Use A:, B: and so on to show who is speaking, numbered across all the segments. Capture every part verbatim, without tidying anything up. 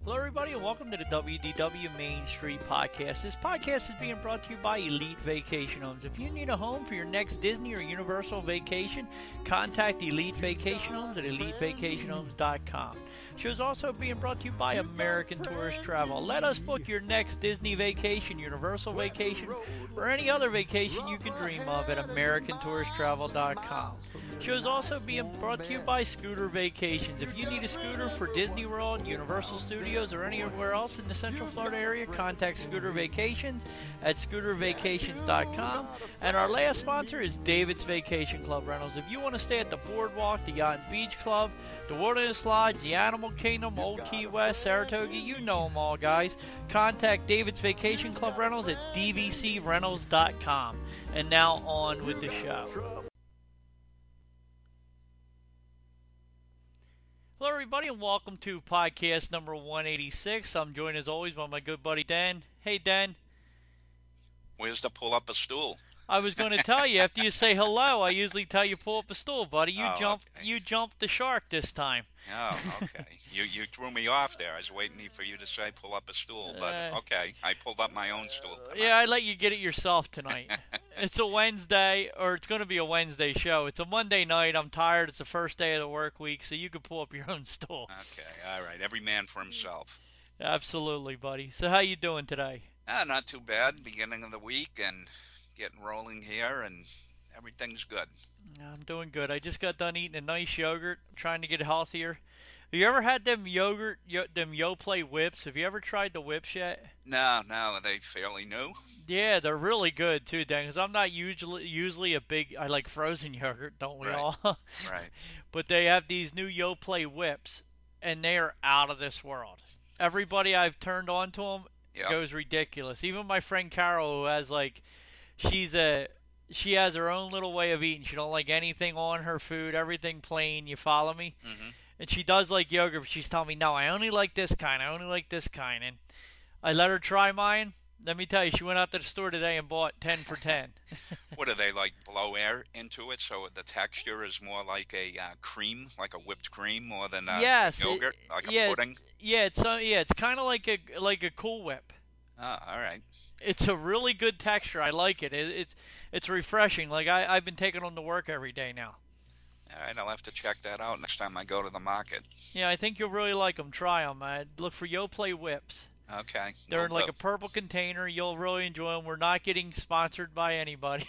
A: Hello, everybody, and welcome to the W D W Main Street Podcast. This podcast is being brought to you by Elite Vacation Homes. If you need a home for your next Disney or Universal vacation, contact Elite Vacation Homes at elite vacation homes dot com. The show is also being brought to you by American Tourist Travel. Let us book your next Disney vacation, Universal vacation, or any other vacation you can dream of at american tourist travel dot com. The show is also being brought to you by Scooter Vacations. If you need a scooter for Disney World, Universal Studios, or anywhere else in the Central Florida area, contact Scooter Vacations at scooter vacations dot com. And our last sponsor is David's Vacation Club Rentals. If you want to stay at the Boardwalk, the Yacht and Beach Club, the Wilderness Lodge, the Animal Kingdom, Old Key West, Saratoga, you know them all, guys. Contact David's Vacation Club Rentals at d v c rentals dot com. And now on with the show. Hello, everybody, and welcome to podcast number one eighty-six. I'm joined, as always, by my good buddy, Dan. Hey, Dan.
B: Where's the pull up a stool?
A: I was going to tell you, after you say hello, I usually tell you pull up a stool, buddy. You
B: Oh,
A: jumped
B: okay.
A: you jumped the shark this time.
B: Oh, okay. you you threw me off there. I was waiting for you to say pull up a stool, but
A: Uh,
B: okay. I pulled up my own stool tonight.
A: Yeah, I let you get it yourself tonight. It's a Wednesday, or it's going to be a Wednesday show. It's a Monday night. I'm tired. It's the first day of the work week, so you can pull up your own stool.
B: Okay, all right. Every man for himself.
A: Absolutely, buddy. So how you doing today?
B: Ah, not too bad. Beginning of the week and getting rolling here, and everything's good.
A: I'm doing good. I just got done eating a nice yogurt. I'm trying to get healthier. Have you ever had them yogurt, yo, them Yoplait whips? Have you ever tried the whips yet?
B: No, no, are they fairly new?
A: Yeah, they're really good too, Dan. Because I'm not usually usually a big. I like frozen yogurt, don't we
B: Right.
A: all?
B: Right.
A: But they have these new Yoplait whips, and they are out of this world. Everybody I've turned on to them
B: Yep.
A: goes ridiculous. Even my friend Carol, who has like, she's a, she has her own little way of eating. She don't like anything on her food, everything plain. You follow me?
B: Mm-hmm.
A: And she does like yogurt, but she's telling me, no, I only like this kind. I only like this kind. And I let her try mine. Let me tell you, she went out to the store today and bought ten for ten.
B: What do they like? Blow air into it so the texture is more like a uh, cream, like a whipped cream, more than a
A: Yes, it-
B: yogurt, like a
A: yeah,
B: pudding.
A: Yeah, it's uh, yeah, it's kind of like a like a Cool Whip.
B: Oh, all right.
A: It's a really good texture. I like it. it it's it's refreshing. Like I I've been taking them to work every day now.
B: All right, I'll have to check that out next time I go to the market.
A: Yeah, I think you'll really like them. Try them. Uh, look for Yoplait whips.
B: Okay.
A: They're
B: will
A: in like
B: do.
A: a purple container. You'll really enjoy them. We're not getting sponsored by anybody.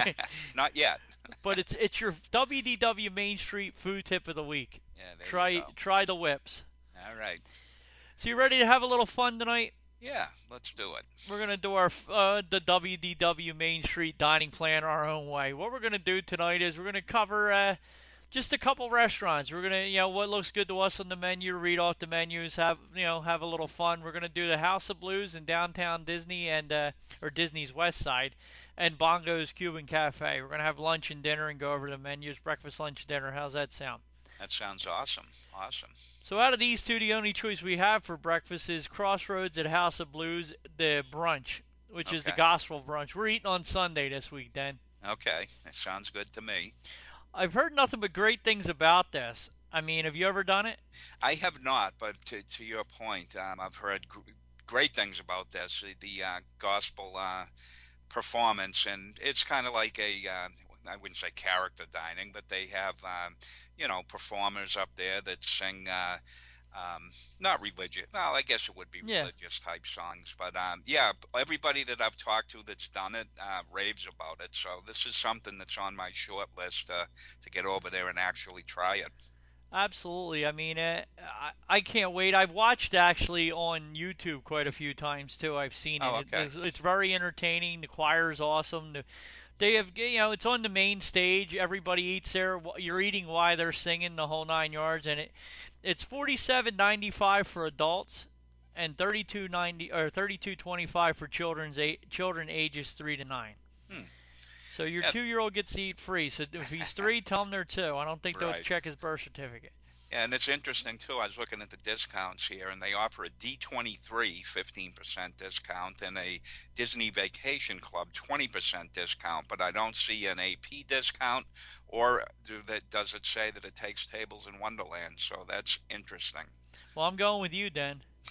B: Not yet.
A: But it's it's your W D W Main Street food tip of the week.
B: Yeah, there
A: Try
B: you go.
A: try the whips.
B: All right.
A: So you ready to have a little fun tonight?
B: Yeah, let's do it.
A: We're gonna do our uh, the W D W Main Street dining plan our own way. What we're gonna do tonight is we're gonna cover uh, just a couple restaurants. We're gonna, you know, what looks good to us on the menu, read off the menus, have, you know, have a little fun. We're gonna do the House of Blues in downtown Disney and uh, or Disney's West Side, and Bongo's Cuban Cafe. We're gonna have lunch and dinner and go over the menus, breakfast, lunch, dinner. How's that sound?
B: That sounds awesome. Awesome.
A: So out of these two, the only choice we have for breakfast is Crossroads at House of Blues, the brunch, which is the
B: Okay.
A: gospel brunch. We're eating on Sunday this week, Dan.
B: Okay, that sounds good to me.
A: I've heard nothing but great things about this. I mean, have you ever done it?
B: I have not, but to, to your point, um, I've heard gr- great things about this, the uh, gospel uh, performance, and it's kind of like a, uh, I wouldn't say character dining, but they have, um, you know, performers up there that sing, uh, um, not religious, well, I guess it would be
A: Yeah.
B: religious type songs, but um, yeah, everybody that I've talked to that's done it uh, raves about it, so this is something that's on my short list uh, to get over there and actually try it.
A: Absolutely. I mean, uh, I, I can't wait. I've watched actually on YouTube quite a few times too. I've seen it.
B: Oh,
A: It-
B: okay.
A: It's, it's very entertaining. The choir's awesome. The, they have, you know, it's on the main stage. Everybody eats there. Wh- You're eating while they're singing, the whole nine yards, and it it's forty-seven ninety-five for adults and thirty-two ninety or thirty-two twenty-five for children's a, children ages three to nine.
B: Hmm.
A: So your
B: Yeah.
A: two-year-old gets to eat free. So if he's three, tell him they're two. I don't think they'll
B: Right.
A: check his birth certificate.
B: Yeah, and it's interesting too. I was looking at the discounts here, and they offer a D twenty-three fifteen percent discount and a Disney Vacation Club twenty percent discount, but I don't see an A P discount, or do that, does it say that it takes tables in Wonderland? So that's interesting.
A: Well, I'm going with you, Dan.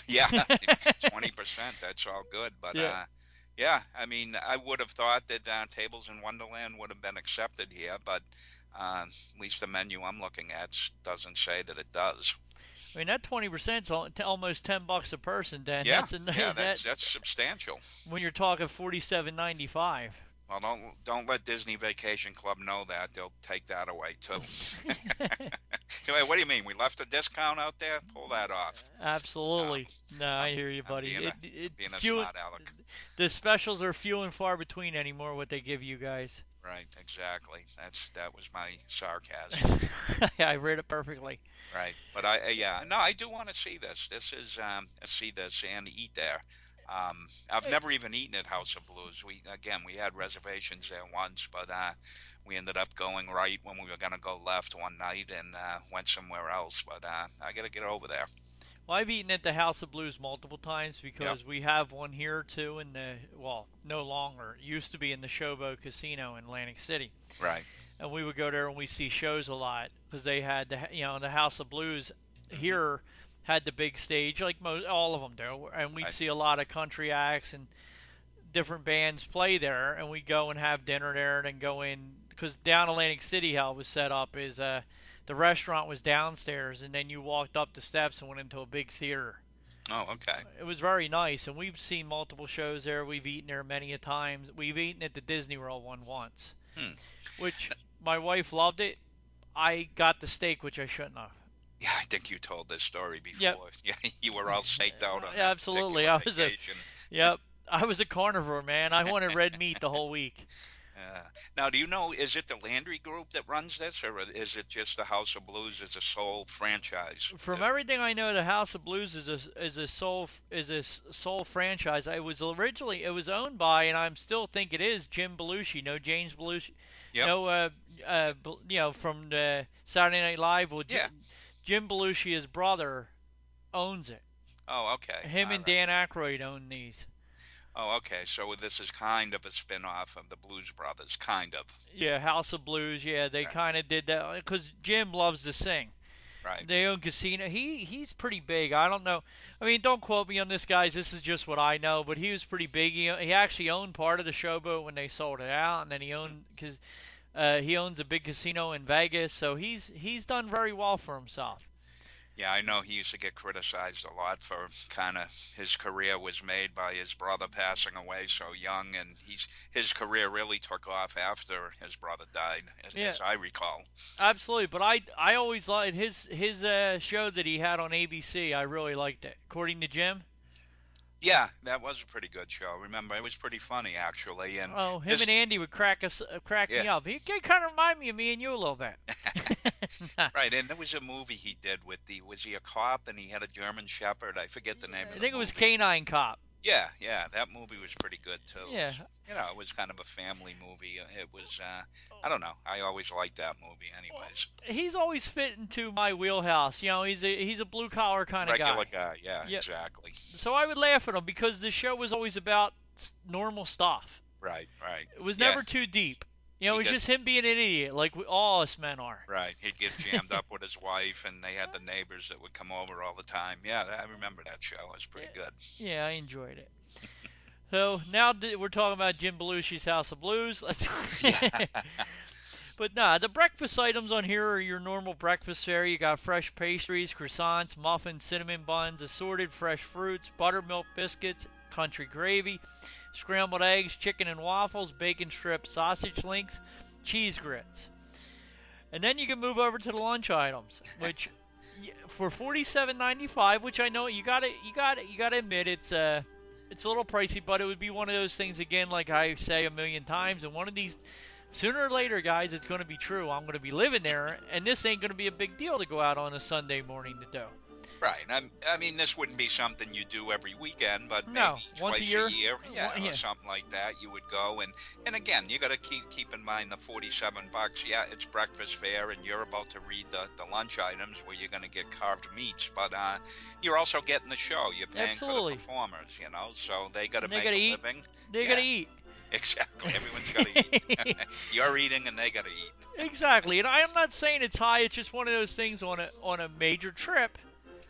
B: Yeah, twenty percent. That's all good. But
A: Yeah.
B: uh, yeah, I mean, I would have thought that uh, Tables in Wonderland would have been accepted here, but uh, at least the menu I'm looking at s- doesn't say that it does.
A: I mean, that twenty percent is almost ten bucks a person, Dan.
B: Yeah,
A: That's a
B: yeah,
A: that
B: that's that's substantial.
A: when you're talking forty-seven ninety-five.
B: Well, don't don't let Disney Vacation Club know that. They'll take that away too. Wait, what do you mean? We left a discount out there? Pull that off.
A: Absolutely. No, I
B: I'm,
A: hear you,
B: I'm
A: buddy.
B: being a,
A: It, it,
B: being a
A: few,
B: smart aleck.
A: the specials are few and far between anymore. What they give you guys.
B: Right, exactly. That's that was my sarcasm.
A: I read it perfectly.
B: Right, but I uh, yeah, no, I do want to see this. This is um see this and eat there. Um, I've never even eaten at House of Blues. We again we had reservations there once, but uh, we ended up going right when we were gonna go left one night and uh, went somewhere else. But uh, I gotta get over there.
A: Well, I've eaten at the House of Blues multiple times
B: Yep.
A: because we have one here too in the, well, no longer. It used to be in the Showboat Casino in Atlantic City.
B: Right.
A: And we would go there and we see shows a lot because they had the, you know, the House of Blues here had the big stage like most all of them do, and we'd
B: Right.
A: see a lot of country acts and different bands play there, and we'd go and have dinner there, and then go in because down Atlantic City how it was set up is uh the restaurant was downstairs, and then you walked up the steps and went into a big theater.
B: Oh, okay.
A: It was very nice, and we've seen multiple shows there. We've eaten there many a times. We've eaten at the Disney World one once,
B: Hmm.
A: which my wife loved it. I got the steak, which I shouldn't have.
B: Yeah, I think you told this story before.
A: Yep.
B: Yeah, you were all staked out on that
A: Absolutely.
B: particular
A: I was a-
B: vacation.
A: Yep, I was a carnivore, man. I wanted red meat the whole week.
B: Uh, now, do you know, is it the Landry Group that runs this, or is it just the House of Blues as a sole franchise?
A: From
B: that-
A: everything I know, the House of Blues is a is a sole is a s- sole franchise. It was originally it was owned by, and I'm still think it is, Jim Belushi. No, James Belushi.
B: Yep.
A: No, uh, uh, Bel- you know, from the Saturday Night Live. Well,
B: Yeah.
A: Jim, Jim Belushi, his brother, owns it.
B: Oh, okay.
A: Him
B: All
A: and
B: right.
A: Dan Aykroyd own these.
B: Oh, okay. So this is kind of a spin-off of the Blues Brothers, kind of.
A: Yeah, House of Blues. Yeah, they
B: Right.
A: kind of did that because Jim loves to sing.
B: Right.
A: They own Casino. He he's pretty big. I don't know. I mean, don't quote me on this, guys. This is just what I know. But he was pretty big. He, he actually owned part of the Showboat when they sold it out, and then he owned because uh, he owns a big casino in Vegas. So he's he's done very well for himself.
B: Yeah, I know he used to get criticized a lot for kind of his career was made by his brother passing away so young, and he's his career really took off after his brother died, as,
A: Yeah.
B: as I recall.
A: Absolutely. But I I always liked his his uh, show that he had on A B C. I really liked it. According to Jim.
B: Yeah, that was a pretty good show. Remember, it was pretty funny actually, and
A: Oh, him
B: this-
A: and Andy would crack us, uh, crack me
B: Yeah.
A: up. He, he kind of remind me of me and you a little bit.
B: right, and there was a movie he did with the was he a cop and he had a German Shepherd? I forget the name of
A: I
B: the
A: think it was
B: movie.
A: Canine Cop.
B: Yeah, yeah, that movie was pretty good too.
A: Yeah.
B: You know, it was kind of a family movie. It was, uh, I don't know. I always liked that movie, anyways.
A: He's always fit into my wheelhouse. You know, he's a he's a blue collar kind of
B: Regular
A: guy.
B: guy, yeah,
A: Yep.
B: exactly.
A: So I would laugh at him because the show was always about s- normal stuff.
B: Right, right.
A: It was
B: Yeah.
A: never too deep. You know,
B: He
A: it was
B: got-
A: just him being an idiot, like we, all us men are.
B: Right, he'd get jammed up with his wife, and they had the neighbors that would come over all the time. Yeah, I remember that show. It was pretty good.
A: Yeah, I enjoyed it. So now that we're talking about Jim Belushi's House of Blues. Let's But nah, the breakfast items on here are your normal breakfast fare. You got fresh pastries, croissants, muffins, cinnamon buns, assorted fresh fruits, buttermilk biscuits, country gravy, scrambled eggs, chicken and waffles, bacon strips, sausage links, cheese grits. And then you can move over to the lunch items, which y- for forty-seven ninety-five, which I know you got to you got to you got to admit it's uh it's a little pricey, but it would be one of those things again, like I say a million times, and one of these sooner or later, guys, it's going to be true. I'm going to be living there, and this ain't going to be a big deal to go out on a Sunday morning to do.
B: Right. I'm, I mean, this wouldn't be something you do every weekend, but
A: No,
B: maybe
A: once a
B: twice
A: year.
B: yeah,
A: One-
B: or
A: yeah.
B: something like that. You would go, and and again, you got to keep keep in mind the forty-seven bucks. Yeah, it's breakfast fare, and you're about to read the, the lunch items where you're going to get carved meats, but uh, you're also getting the show. You're paying
A: Absolutely.
B: for the performers, you know, so they got to
A: And they
B: make
A: gotta
B: a
A: eat.
B: living.
A: They
B: Yeah.
A: got to eat.
B: Exactly. Everyone's got to eat. You're eating, and they got to eat.
A: Exactly, and I am not saying it's high. It's just one of those things on a on a major trip.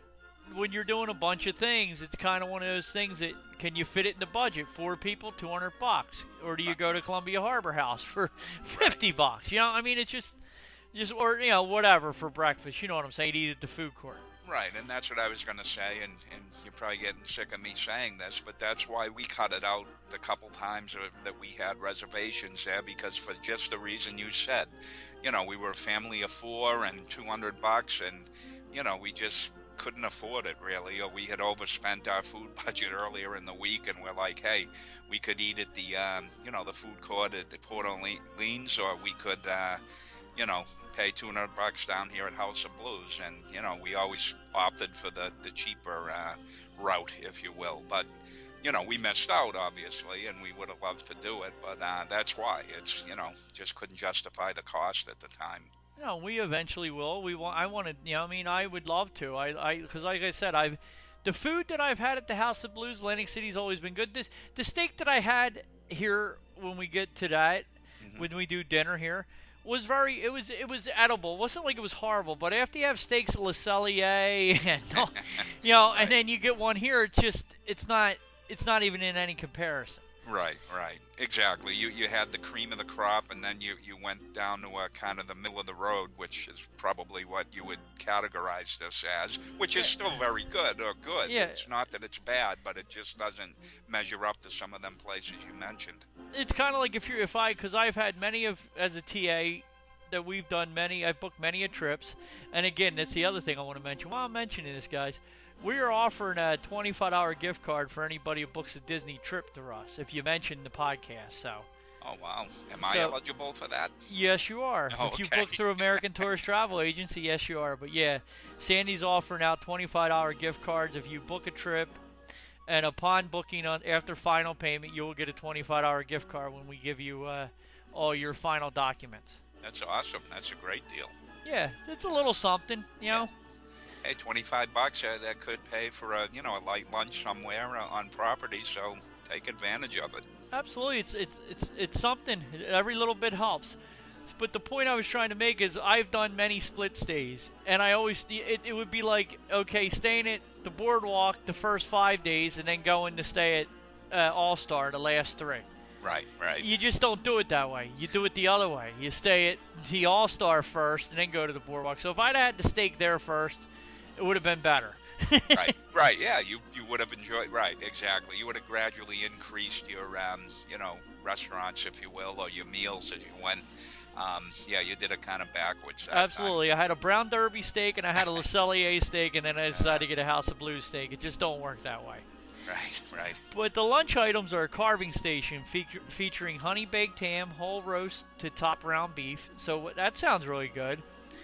A: when you're doing a bunch of things, it's kind of one of those things that can you fit it in the budget? Four people, two hundred bucks, or do you go to Columbia Harbor House for fifty bucks? You know, I mean, it's just, just or you know, whatever for breakfast. You know what I'm saying? Eat at the food court.
B: Right, and that's what I was going to say, and, and you're probably getting sick of me saying this, but that's why we cut it out the couple times of, that we had reservations there, because for just the reason you said, you know, we were a family of four and two hundred bucks, and, you know, we just couldn't afford it really, or we had overspent our food budget earlier in the week, and we're like, hey, we could eat at the, um, you know, the food court at the Port Orleans, or we could, uh, you know, pay two hundred bucks down here at House of Blues, and you know we always opted for the the cheaper uh, route, if you will. But you know we missed out obviously, and we would have loved to do it, but uh, that's why it's you know just couldn't justify the cost at the time.
A: No, we eventually will. We want. I wanted. You know, I mean, I would love to. I, I, because like I said, I've the food that I've had at the House of Blues, Atlantic City's always been good. This the steak that I had here when we get to that, mm-hmm. when we do dinner here. Was very it was it was edible. It wasn't like it was horrible, but after you have steaks at Le Cellier and you know, right. and then you get one here, it's just it's not it's not even in any comparison.
B: Right, right, exactly. You you had the cream of the crop, and then you, you went down to a kind of the middle of the road, which is probably what you would categorize this as, which is still very good or good.
A: Yeah.
B: It's not that it's bad, but it just doesn't measure up to some of them places you mentioned.
A: It's kind of like if you're if I because I've had many of as a T A that we've done many I've booked many of trips, and again that's the other thing I want to mention. While I'm mentioning this, guys. We are offering a twenty-five dollars gift card for anybody who books a Disney trip through us, if you mention the podcast. So.
B: Oh, wow. Am I so, eligible for that?
A: Yes, you are.
B: Oh,
A: if
B: okay.
A: you book through American Tourist Travel Agency, yes, you are. But, yeah, Sandy's offering out twenty-five dollars gift cards if you book a trip. And upon booking, on after final payment, you will get a twenty-five dollars gift card when we give you uh, all your final documents.
B: That's awesome. That's a great deal.
A: Yeah, it's a little something, you know.
B: Yeah. Hey, twenty-five bucks, uh, that could pay for a, you know, a light lunch somewhere uh, on property, so take advantage of it.
A: Absolutely. It's it's it's it's something. Every little bit helps. But the point I was trying to make is I've done many split stays, and I always it, it would be like, okay, staying at the boardwalk the first five days and then going to stay at uh, All-Star the last three.
B: Right, right.
A: You just don't do it that way. You do it the other way. You stay at the All-Star first and then go to the boardwalk. So if I'd had the steak there first, it would have been better.
B: Right, right, yeah, you you would have enjoyed, right, exactly. You would have gradually increased your, um, you know, restaurants, if you will, or your meals as you went. Um, yeah, you did it kind of backwards.
A: Absolutely.
B: Time.
A: I had a Brown Derby steak and I had a Le Cellier steak, and then I decided to get a House of Blues steak. It just don't work that way.
B: Right, right.
A: But the lunch items are a carving station feature, featuring honey baked ham, whole roast to top round beef. So that sounds really good.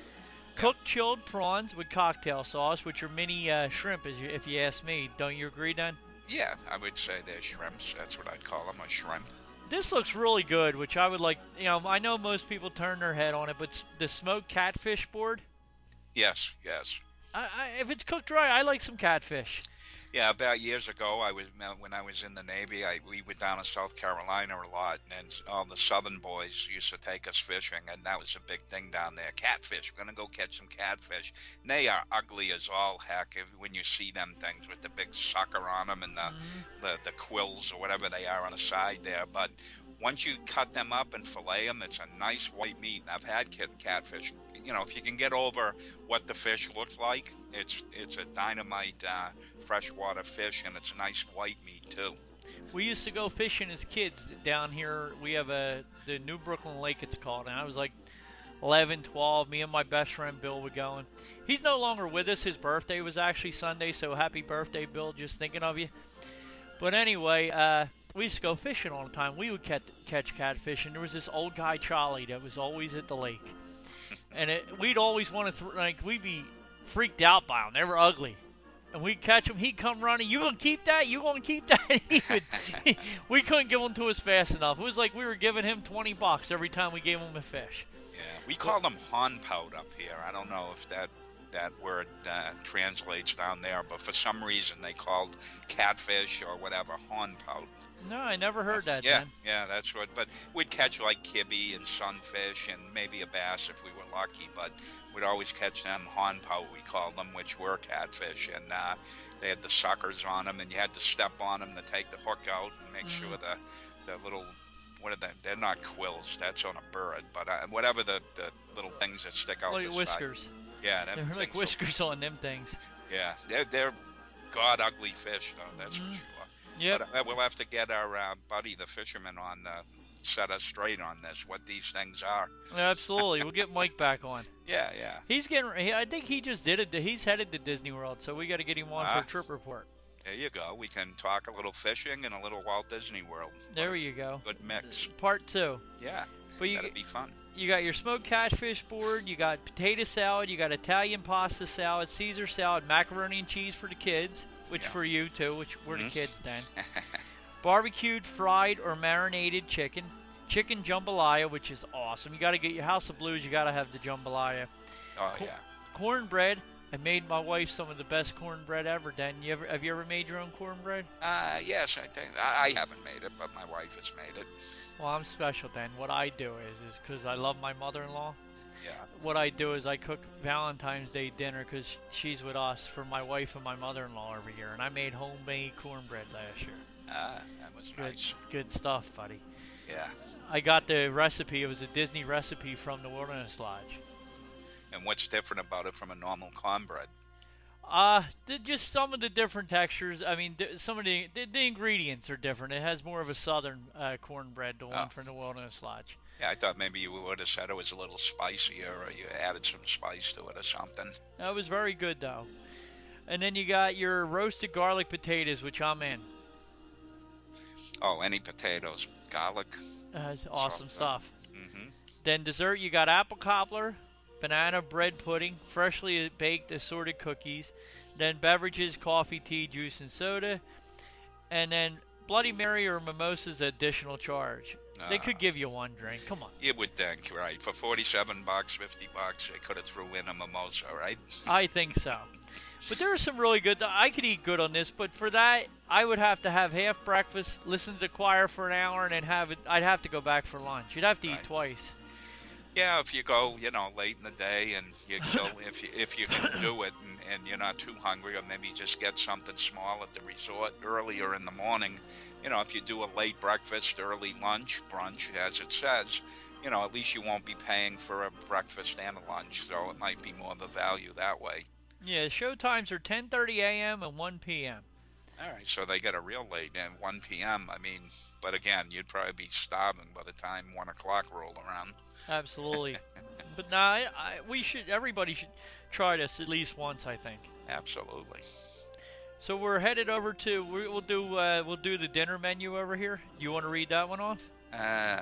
A: Cooked chilled prawns with cocktail sauce, which are mini uh, shrimp, as you, if you ask me. Don't you agree, Dan?
B: Yeah, I would say they're shrimps. That's what I'd call them, a shrimp.
A: This looks really good, which I would like. You know, I know most people turn their head on it, but the smoked catfish board.
B: Yes, yes.
A: I, I, if it's cooked right, I like some catfish.
B: Yeah, about years ago, I was when I was in the Navy. I we went down to South Carolina a lot, and all the Southern boys used to take us fishing, and that was a big thing down there. Catfish, we're gonna go catch some catfish. And they are ugly as all heck if, when you see them things with the big sucker on them and the, mm-hmm. the the quills or whatever they are on the side there. But once you cut them up and fillet them, it's a nice white meat. And I've had catfish. You know, if you can get over what the fish looks like, it's it's a dynamite uh, freshwater fish, and it's a nice white meat too.
A: We used to go fishing as kids down here. We have a the New Brooklyn Lake, it's called, and I was like eleven, twelve. Me and my best friend Bill were going. He's no longer with us. His birthday was actually Sunday, so happy birthday, Bill. Just thinking of you. But anyway, uh, we used to go fishing all the time. We would catch, catch catfish, and there was this old guy, Charlie, that was always at the lake. And it, we'd always want to, th- like, we'd be freaked out by them. They were ugly. And we'd catch them. He'd come running. You going to keep that? You going to keep that? he would, he, we couldn't give them to us fast enough. It was like we were giving him twenty bucks every time we gave him a fish.
B: Yeah, we call them hornpout up here. I don't know if that that word uh, translates down there, but for some reason they called catfish or whatever hornpout.
A: No, I never heard that.
B: Yeah,
A: then.
B: yeah, that's what. But we'd catch like kibbe and sunfish and maybe a bass if we were lucky. But we'd always catch them hornpout, we called them, which were catfish, and uh, they had the suckers on them, and you had to step on them to take the hook out and make mm. sure the the little what are they? They're not quills. That's on a bird, but uh, whatever the, the little things that stick out.
A: Like
B: the
A: whiskers.
B: Side. Yeah, them
A: they're like whiskers will, on them things.
B: Yeah, they're they're god ugly fish though. That's mm. for sure.
A: Yeah,
B: but uh, we'll have to get our uh, buddy, the fisherman, on uh, set us straight on this, what these things are.
A: Absolutely, we'll get Mike back on.
B: Yeah, yeah.
A: He's getting. I think he just did it. He's headed to Disney World, so we got to get him on uh, for a trip report.
B: There you go. We can talk a little fishing and a little Walt Disney World.
A: There
B: what
A: you go.
B: Good mix.
A: Part two.
B: Yeah.
A: But you,
B: that'd be fun.
A: You got your smoked catfish board. You got potato salad. You got Italian pasta salad, Caesar salad, macaroni and cheese for the kids, which yeah. for you too, which we're mm-hmm. the kids then. Barbecued, fried, or marinated chicken. Chicken jambalaya, which is awesome. You got to get your House of Blues. You got to have the jambalaya.
B: Oh, Co- yeah.
A: Cornbread. I made my wife some of the best cornbread ever, Dan. You ever, have you ever made your own cornbread?
B: Uh, yes, I think. I, I haven't made it, but my wife has made it.
A: Well, I'm special, Dan. What I do is, is because I love my mother-in-law.
B: Yeah.
A: What I do is I cook Valentine's Day dinner because she's with us for my wife and my mother-in-law every year, and I made homemade cornbread last year.
B: Ah, that was
A: good,
B: nice.
A: Good stuff, buddy.
B: Yeah.
A: I got the recipe. It was a Disney recipe from the Wilderness Lodge.
B: And what's different about it from a normal cornbread?
A: Uh, just some of the different textures. I mean, some of the, the the ingredients are different. It has more of a southern uh, cornbread, the one oh. from the Wilderness Lodge.
B: Yeah, I thought maybe you would have said it was a little spicier, or you added some spice to it or something.
A: That was very good, though. And then you got your roasted garlic potatoes, which I'm in.
B: Oh, any potatoes, garlic.
A: That's awesome stuff.
B: Mm-hmm.
A: Then dessert, you got apple cobbler, banana bread pudding, freshly baked assorted cookies, then beverages, coffee, tea, juice, and soda, and then Bloody Mary or mimosas additional charge. Uh, they could give you one drink. Come on.
B: You would think, right? For forty-seven bucks, fifty bucks, they could have threw in a mimosa, right?
A: I think so. But there are some really good. I could eat good on this, but for that, I would have to have half breakfast, listen to the choir for an hour, and then have it. I'd have to go back for lunch. You'd have to
B: right.
A: eat twice.
B: Yeah, if you go, you know, late in the day, and you kill, if you if you can do it, and, and you're not too hungry, or maybe just get something small at the resort earlier in the morning. You know, if you do a late breakfast, early lunch, brunch, as it says, you know, at least you won't be paying for a breakfast and a lunch, so it might be more of a value that way.
A: Yeah, show times are ten thirty a.m. and one p.m.
B: All right, so they get a real late and one p.m. I mean, but again, you'd probably be starving by the time one o'clock rolled around.
A: Absolutely. But now, I, I, we should. Everybody should try this at least once, I think.
B: Absolutely.
A: So we're headed over to. We'll do. Uh, we'll do the dinner menu over here. You want to read that one off?
B: Uh,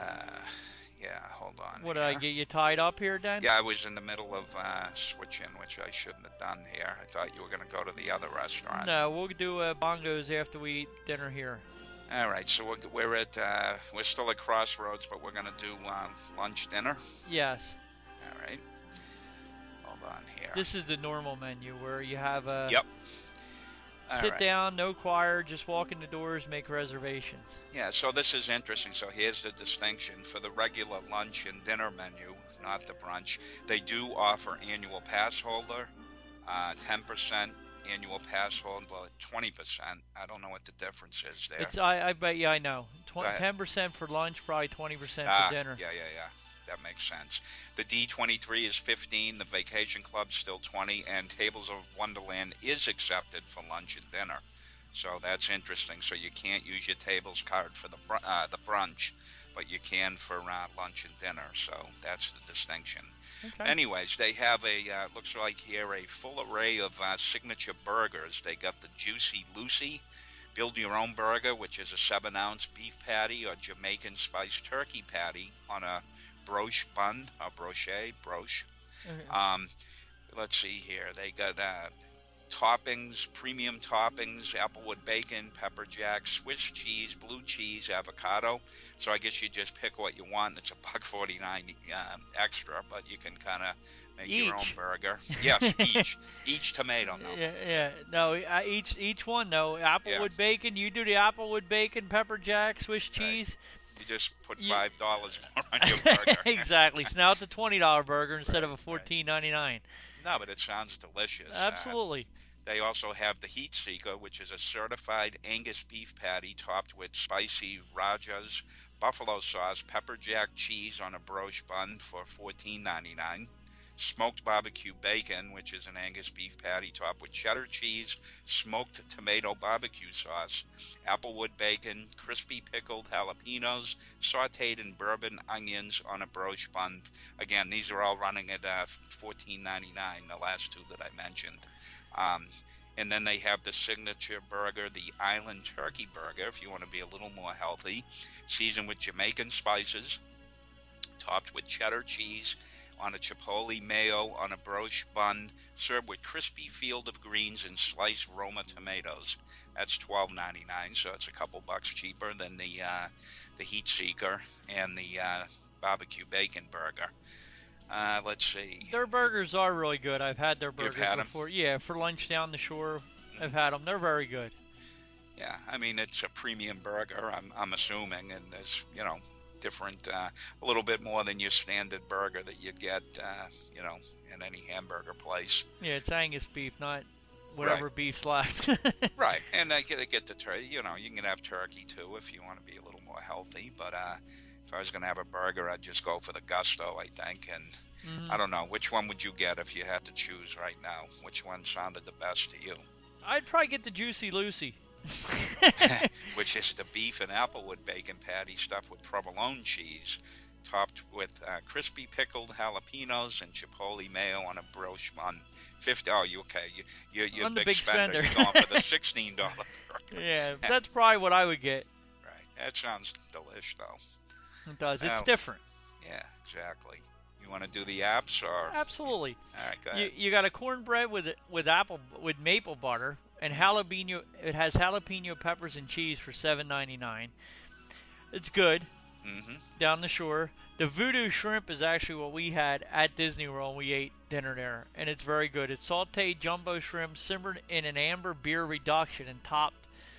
B: yeah. Hold on.
A: What
B: here.
A: did I get you tied up here, Dan?
B: Yeah, I was in the middle of uh, switching, which I shouldn't have done here. I thought you were going to go to the other restaurant.
A: No, we'll do uh, bongos after we eat dinner here.
B: All right, so we're, we're at uh, we're still at Crossroads, but we're going to do uh, lunch dinner.
A: Yes.
B: All right. Hold on here.
A: This is the normal menu where you have a.
B: Yep.
A: Sit right. down, no choir, just walk in the doors, make reservations.
B: Yeah, so this is interesting. So here's the distinction. For the regular lunch and dinner menu, not the brunch, they do offer annual pass holder, uh, ten percent annual pass holder, twenty percent. I don't know what the difference is there.
A: It's I, I bet you I know. ten percent for lunch, probably twenty percent
B: ah,
A: for dinner.
B: Yeah, yeah, yeah. That makes sense. The D twenty-three is fifteen, the Vacation Club's still twenty, and Tables of Wonderland is accepted for lunch and dinner. So that's interesting. So you can't use your tables card for the br- uh, the brunch, but you can for uh, lunch and dinner. So that's the distinction.
A: Okay.
B: Anyways, they have a, uh, looks like here, a full array of uh, signature burgers. They got the Juicy Lucy, build your own burger, which is a seven ounce beef patty or Jamaican spiced turkey patty on a broche bun, or brochet, broche.
A: Okay.
B: Um, let's see here. They got uh, toppings, premium toppings, applewood bacon, pepper jack, Swiss cheese, blue cheese, avocado. So I guess you just pick what you want. It's a buck forty-nine um, extra, but you can kind of make
A: Each.
B: your own burger. Yes, each each tomato. No.
A: Yeah, yeah. No, I- each each one though. Applewood
B: Yeah.
A: bacon. You do the applewood bacon, pepper jack, Swiss cheese.
B: You just put
A: You-
B: five dollars more on your burger.
A: Exactly. So now it's a twenty dollar burger instead
B: Right,
A: of a fourteen ninety nine.
B: No, but it sounds delicious. Uh,
A: Absolutely.
B: They also have the Heat Seeker, which is a certified Angus beef patty topped with spicy Raja's buffalo sauce, pepper jack cheese on a brioche bun for fourteen ninety-nine. Smoked barbecue bacon, which is an Angus beef patty topped with cheddar cheese, smoked tomato barbecue sauce, applewood bacon, crispy pickled jalapenos, sautéed in bourbon onions on a brioche bun. Again, these are all running at uh, fourteen ninety-nine, the last two that I mentioned. Um, and then they have the signature burger, the Island Turkey Burger, if you want to be a little more healthy, seasoned with Jamaican spices, topped with cheddar cheese, on a chipotle mayo on a brioche bun, served with crispy field of greens and sliced Roma tomatoes. That's twelve ninety-nine, so it's a couple bucks cheaper than the uh, the Heat Seeker and the uh, barbecue bacon burger. Uh, let's see.
A: Their burgers are really good. I've had their burgers
B: You've had 'em?
A: before. Yeah, for lunch down the shore, I've had them. They're very good.
B: Yeah, I mean, it's a premium burger, I'm, I'm assuming, and there's, you know, different, uh, a little bit more than your standard burger that you get, uh, you know, in any hamburger place.
A: Yeah, it's Angus beef, not whatever
B: Right.
A: beef's left.
B: Right, and I get, get the turkey, you know, you can have turkey too if you want to be a little more healthy, but uh, if I was going to have a burger, I'd just go for the Gusto, I think, and
A: Mhm.
B: I don't know, which one would you get if you had to choose right now? Which one sounded the best to you?
A: I'd probably get the Juicy Lucy.
B: Which is the beef and applewood bacon patty stuffed with provolone cheese, topped with uh, crispy pickled jalapenos and chipotle mayo on a brioche bun. Fifty. Oh, you okay? You, you're you're a
A: I'm the
B: big,
A: big
B: spender.
A: spender.
B: You're going for the sixteen dollar burger.
A: Yeah, that's probably what I would get.
B: Right. That sounds delish, though.
A: It does. It's
B: Oh.
A: different.
B: Yeah, exactly. You want to do the apps or?
A: Absolutely.
B: All right, go
A: You
B: ahead.
A: you got a cornbread with with apple with maple butter and jalapeno. It has jalapeno peppers and cheese for seven ninety-nine. It's good.
B: Mm-hmm.
A: Down the shore. The voodoo shrimp is actually what we had at Disney World. We ate dinner there, and it's very good. It's sautéed jumbo shrimp simmered in an amber beer reduction and topped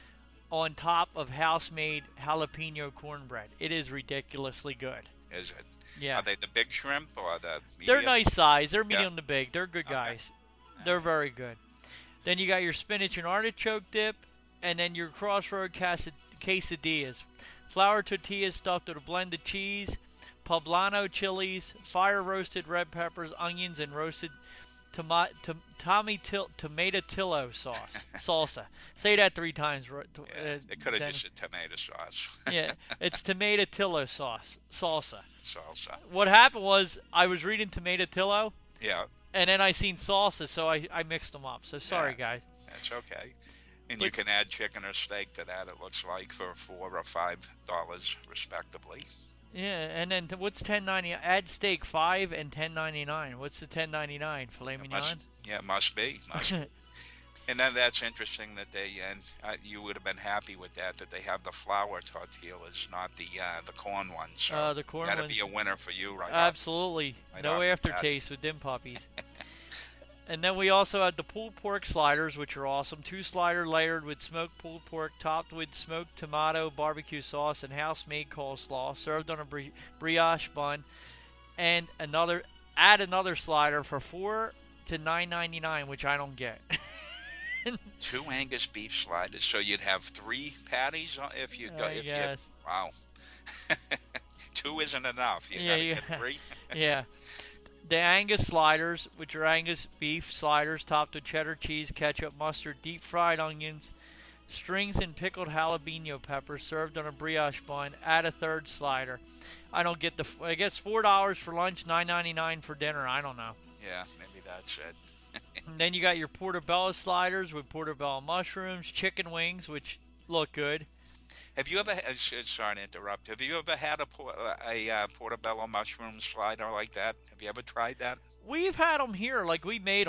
A: on top of house-made jalapeno cornbread. It is ridiculously good.
B: Is it?
A: Yeah,
B: Are they the big shrimp or the
A: they're
B: medium?
A: nice size. They're
B: Yeah.
A: medium to big. They're good
B: Okay.
A: guys. They're very good. Then you got your spinach and artichoke dip, and then your crossroad quesad- quesadillas. Flour tortillas stuffed with a blend of cheese, poblano chilies, fire-roasted red peppers, onions, and roasted toma- to- Tommy til- tomatillo sauce salsa. Say that three times. ro- to-
B: Yeah,
A: uh,
B: they could have
A: Dennis.
B: just said tomato sauce.
A: Yeah, it's tomatillo sauce salsa.
B: Salsa.
A: What happened was I was reading tomatillo,
B: Yeah,
A: and then I seen salsa, so I, I mixed them up. So sorry,
B: Yeah.
A: guys.
B: that's okay. And
A: But-
B: you can add chicken or steak to that, it looks like, for four or five dollars respectively.
A: Yeah, and then t- what's ten ninety? Add steak five and ten ninety nine. What's the ten ninety nine? Filet
B: It
A: mignon.
B: must, yeah, it must be. Must be. And then that's interesting that they and uh, you would have been happy with that that they have the flour tortillas, not the uh, the corn ones. So
A: Uh, the corn
B: that'd
A: ones-
B: be a winner for you, right? off.
A: Absolutely,
B: right
A: no
B: off the
A: aftertaste with them puppies. And then we also had the pulled pork sliders, which are awesome. Two slider layered with smoked pulled pork, topped with smoked tomato barbecue sauce and house-made coleslaw, served on a bri- brioche bun. And another, add another slider for four to nine ninety nine, which I don't get.
B: Two Angus beef sliders, so you'd have three patties on- if you go.
A: I
B: if
A: guess.
B: you wow, two isn't enough. You
A: Yeah,
B: gotta
A: yeah.
B: get three.
A: Yeah. The Angus sliders, which are Angus beef sliders topped with cheddar cheese, ketchup, mustard, deep fried onions, strings and pickled jalapeno peppers served on a brioche bun. Add a third slider. I don't get the. f- I guess four dollars for lunch, nine ninety nine for dinner. I don't know.
B: Yeah, maybe that's it.
A: And then you got your portobello sliders with portobello mushrooms, chicken wings, which look good.
B: Have you ever? uh, s- Sorry to interrupt. Have you ever had a por- a uh, portobello mushroom slider like that? Have you ever tried that?
A: We've had them here, like we made them.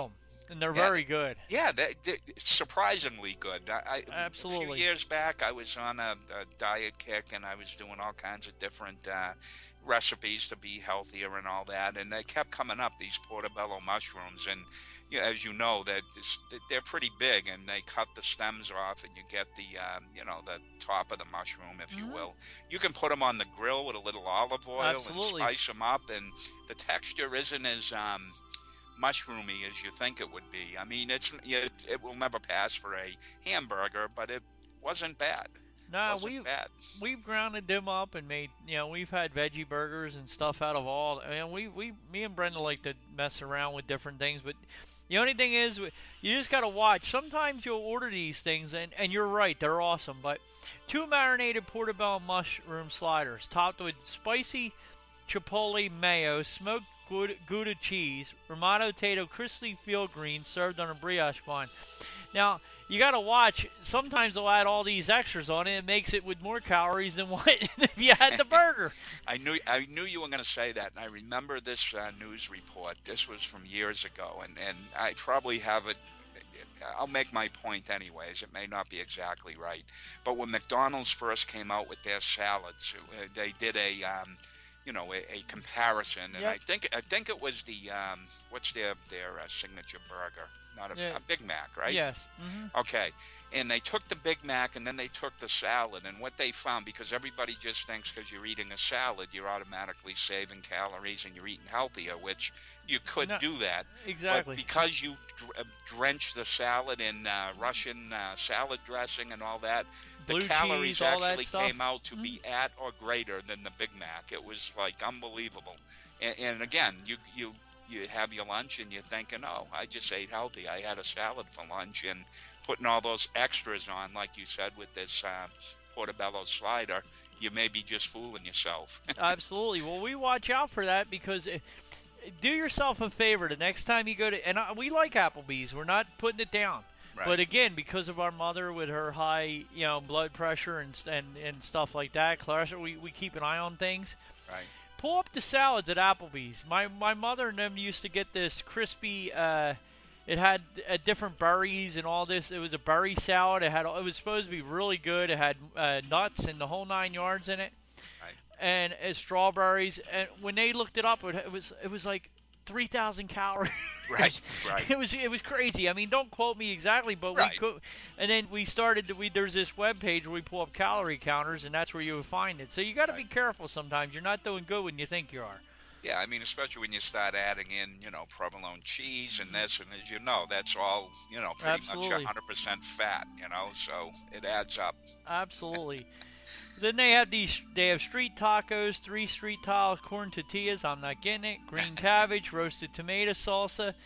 A: And they're
B: Yeah,
A: very good.
B: yeah, they, they, surprisingly good. I, I,
A: Absolutely.
B: A few years back, I was on a, a diet kick, and I was doing all kinds of different uh, recipes to be healthier and all that. And they kept coming up, these portobello mushrooms. And you know, as you know, that they're pretty big, and they cut the stems off, and you get the um, you know the top of the mushroom, if you
A: Mhm.
B: will. You can put them on the grill with a little olive oil
A: Absolutely.
B: and spice them up, and the texture isn't as um, mushroomy as you think it would be. I mean, it's it, it will never pass for a hamburger, but it wasn't bad.
A: Nah,
B: Wasn't
A: we
B: bad.
A: we've grounded them up and made, you know, we've had veggie burgers and stuff out of all. And we we me and Brenda like to mess around with different things, but the only thing is, you just gotta watch. Sometimes you'll order these things, and and you're right, they're awesome. But two marinated portobello mushroom sliders, topped with spicy chipotle mayo, smoked Gouda, Gouda cheese, Romano potato, crispy field greens, served on a brioche bun. Now, you got to watch. Sometimes they'll add all these extras on it. It makes it with more calories than what if you had the burger.
B: I knew I knew you were going to say that, and I remember this uh, news report. This was from years ago, and and I probably have it. I'll make my point anyways. It may not be exactly right, but when McDonald's first came out with their salads, uh, they did a um, you know a, a comparison, and
A: Yep.
B: I think I think it was the um, what's their their uh, signature burger, not a,
A: Yeah.
B: a Big Mac, right?
A: Yes. hmm
B: Okay, and they took the Big Mac and then they took the salad, and what they found, because everybody just thinks because you're eating a salad, you're automatically saving calories and you're eating healthier, which you could
A: No,
B: do that.
A: exactly.
B: But because you dr- uh, drench the salad in uh, Russian uh, salad dressing and all that,
A: Blue
B: the calories
A: cheese, all that
B: actually
A: stuff.
B: came out to
A: Mhm.
B: be at or greater than the Big Mac. It was like unbelievable. And, and again, you you you have your lunch and you're thinking, oh, I just ate healthy. I had a salad for lunch, and putting all those extras on, like you said, with this uh, portobello slider, you may be just fooling yourself.
A: Absolutely. Well, we watch out for that because uh, do yourself a favor the next time you go to, and I, we like Applebee's. We're not putting it down.
B: Right.
A: But again, because of our mother with her high, you know, blood pressure and and, and stuff like that, cholesterol, we, we keep an eye on things.
B: Right.
A: Pull up the salads at Applebee's. My my mother and them used to get this crispy. Uh, it had uh, different berries and all this. It was a berry salad. It had. It was supposed to be really good. It had uh, nuts and the whole nine yards in it,
B: Right.
A: and uh, strawberries. And when they looked it up, it, it was it was like three thousand calories.
B: Right. Right.
A: It was it was crazy. I mean, don't quote me exactly, but
B: Right.
A: we could. And then we started. To, we there's this web page where we pull up calorie counters, and that's where you would find it. So you got to be
B: Right.
A: careful sometimes. You're not doing good when you think you are.
B: Yeah, I mean, especially when you start adding in, you know, provolone cheese and this, and as you know, that's all, you know, pretty
A: Absolutely.
B: much one hundred percent fat, you know, so it adds up.
A: Absolutely. Then they have these. They have street tacos, three street tiles, corn tortillas. I'm not getting it. Green cabbage, roasted tomato salsa,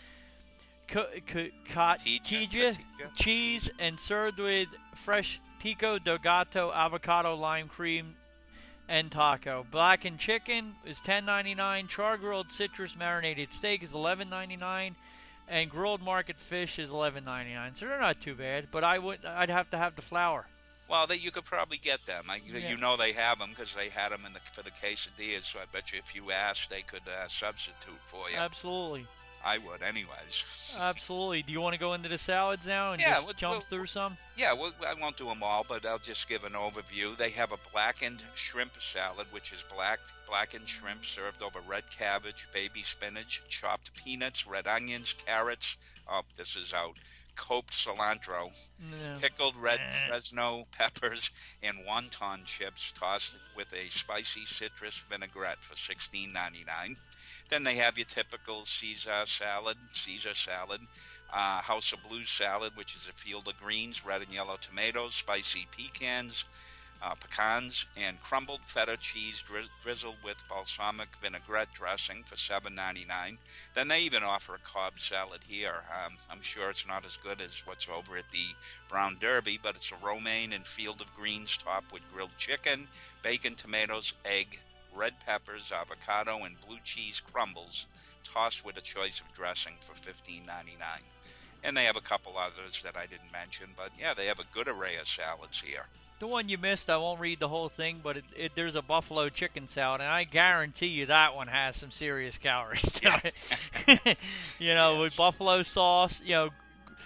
A: co- co-
B: Cotija,
A: cotija,
B: cotija,
A: cheese, and served with fresh pico de gato, avocado, lime cream, and taco. Blackened chicken is ten ninety-nine. Char grilled citrus marinated steak is eleven ninety-nine. And grilled market fish is eleven ninety-nine. So they're not too bad. But I would. I'd have to have the flour.
B: Well, they, you could probably get them. I,
A: Yeah.
B: You know they have them because they had them in the, for the quesadillas, so I bet you if you asked, they could uh, substitute for you.
A: Absolutely.
B: I would anyways.
A: Absolutely. Do you want to go into the salads now and
B: Yeah,
A: just
B: we'll-
A: jump
B: we'll-
A: through some?
B: Yeah, well, I won't do them all, but I'll just give an overview. They have a blackened shrimp salad, which is black blackened shrimp served over red cabbage, baby spinach, chopped peanuts, red onions, carrots. Oh, this is out. Coped cilantro,
A: No.
B: pickled red
A: Eh.
B: Fresno peppers, and wonton chips tossed with a spicy citrus vinaigrette for sixteen ninety-nine. Then they have your typical Caesar salad, Caesar salad, uh, House of Blues salad, which is a field of greens, red and yellow tomatoes, spicy pecans, uh, pecans, and crumbled feta cheese dri- drizzled with balsamic vinaigrette dressing for seven ninety-nine. Then they even offer a Cobb salad here. Um, I'm sure it's not as good as what's over at the Brown Derby, but it's a romaine and field of greens topped with grilled chicken, bacon, tomatoes, egg, red peppers, avocado, and blue cheese crumbles, tossed with a choice of dressing for fifteen ninety-nine. And they have a couple others that I didn't mention, but yeah, they have a good array of salads here.
A: The one you missed, I won't read the whole thing, but it, it, there's a buffalo chicken salad, and I guarantee you that one has some serious calories to
B: Yeah.
A: it. You know,
B: Yes.
A: with buffalo sauce, you know,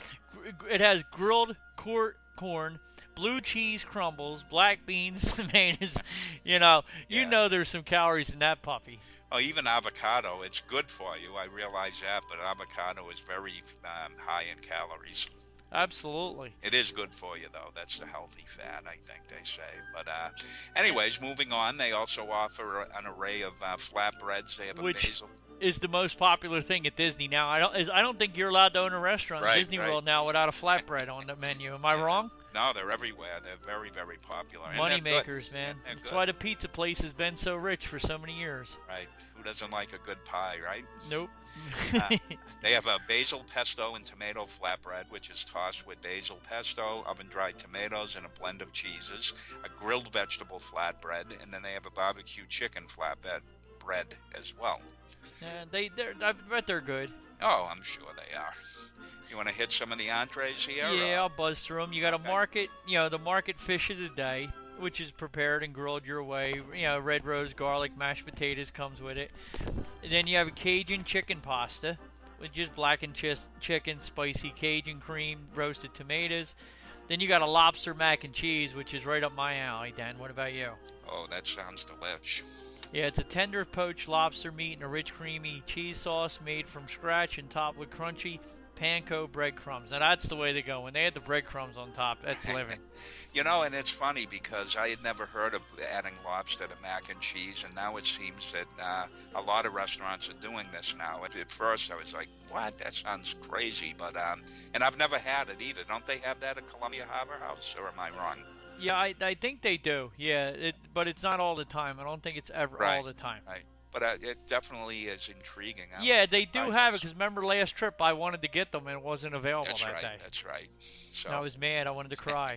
A: gr- it has grilled cor- corn, blue cheese crumbles, black beans, mayonnaise. You know, you
B: Yeah.
A: know there's some calories in that puppy.
B: Oh, even avocado, it's good for you. I realize that, but avocado is very um, high in calories.
A: Absolutely.
B: It is good for you, though. That's the healthy fat, I think they say. But uh, anyways, moving on, they also offer an array of uh, flatbreads. They have a
A: Which
B: basil.
A: is the most popular thing at Disney now. I don't. is- I don't think you're allowed to own a restaurant
B: Right,
A: at Disney
B: right.
A: World now without a flatbread on the menu. Am I wrong?
B: No, they're everywhere. They're very, very popular. And
A: Money
B: they're good.
A: makers, man.
B: They're
A: That's
B: good.
A: why the pizza place has been so rich for so many years.
B: Right. Who doesn't like a good pie, right?
A: Nope.
B: Uh, They have a basil pesto and tomato flatbread, which is tossed with basil pesto, oven-dried tomatoes, and a blend of cheeses, a grilled vegetable flatbread, and then they have a barbecue chicken flatbread bread as well.
A: Yeah, they, they're, I bet they're good.
B: Oh, I'm sure they are. You want to hit some of the entrees here?
A: Yeah,
B: or-
A: I'll buzz through them. You got a
B: Okay.
A: market, you know, the market fish of the day, which is prepared and grilled your way. You know, red rose garlic, mashed potatoes comes with it. And then you have a Cajun chicken pasta, which is blackened chis- chicken, spicy Cajun cream, roasted tomatoes. Then you got a lobster mac and cheese, which is right up my alley, Dan. What about you?
B: Oh, that sounds delish.
A: Yeah, it's a tender poached lobster meat in a rich, creamy cheese sauce made from scratch and topped with crunchy panko breadcrumbs. Now that's the way to go. When they had the breadcrumbs on top, that's living.
B: You know, and it's funny because I had never heard of adding lobster to mac and cheese, and now it seems that uh, a lot of restaurants are doing this now. At, at first, I was like, "What? That sounds crazy," but um, and I've never had it either. Don't they have that at Columbia Harbor House, or am I wrong?
A: Yeah, I, I think they do. Yeah, it, but it's not all the time. I don't think it's ever all
B: Right,
A: the time.
B: Right, but uh, it definitely is intriguing. I'll
A: Yeah, they do
B: try
A: have it
B: this.
A: because remember last trip I wanted to get them and it wasn't available
B: That's
A: that
B: right.
A: day.
B: That's right. So
A: And I was mad. I wanted to cry.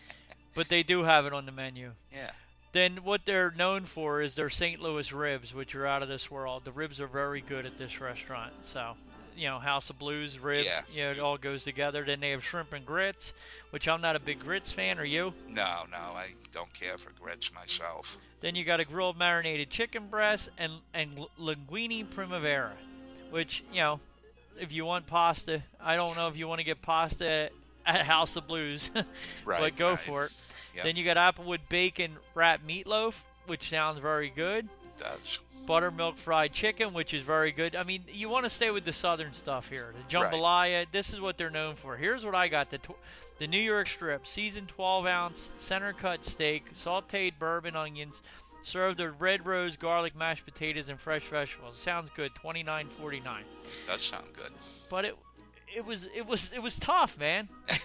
A: But they do have it on the menu.
B: yeah.
A: Then what they're known for is their Saint Louis ribs, which are out of this world. The ribs are very good at this restaurant. So, you know, House of Blues ribs,
B: Yeah.
A: you know, it all goes together. Then they have shrimp and grits, which I'm not a big grits fan. Are you?
B: No, no, I don't care for grits myself.
A: Then you got a grilled marinated chicken breast and and linguine primavera, which, you know, if you want pasta, I don't know if you want to get pasta at House of Blues,
B: Right.
A: but go
B: right.
A: for it.
B: Yep.
A: Then you got applewood bacon wrapped meatloaf, which sounds very good.
B: It does.
A: Buttermilk fried chicken, which is very good. I mean, you want to stay with the southern stuff here. The jambalaya, this is what they're known for. Here's what I got. The, tw- the New York strip, seasoned twelve ounce center cut steak, sauteed bourbon onions, served with red rose garlic mashed potatoes and fresh vegetables. Sounds good. twenty-nine forty-nine.
B: Does sound good.
A: But it it was it was it was tough, man.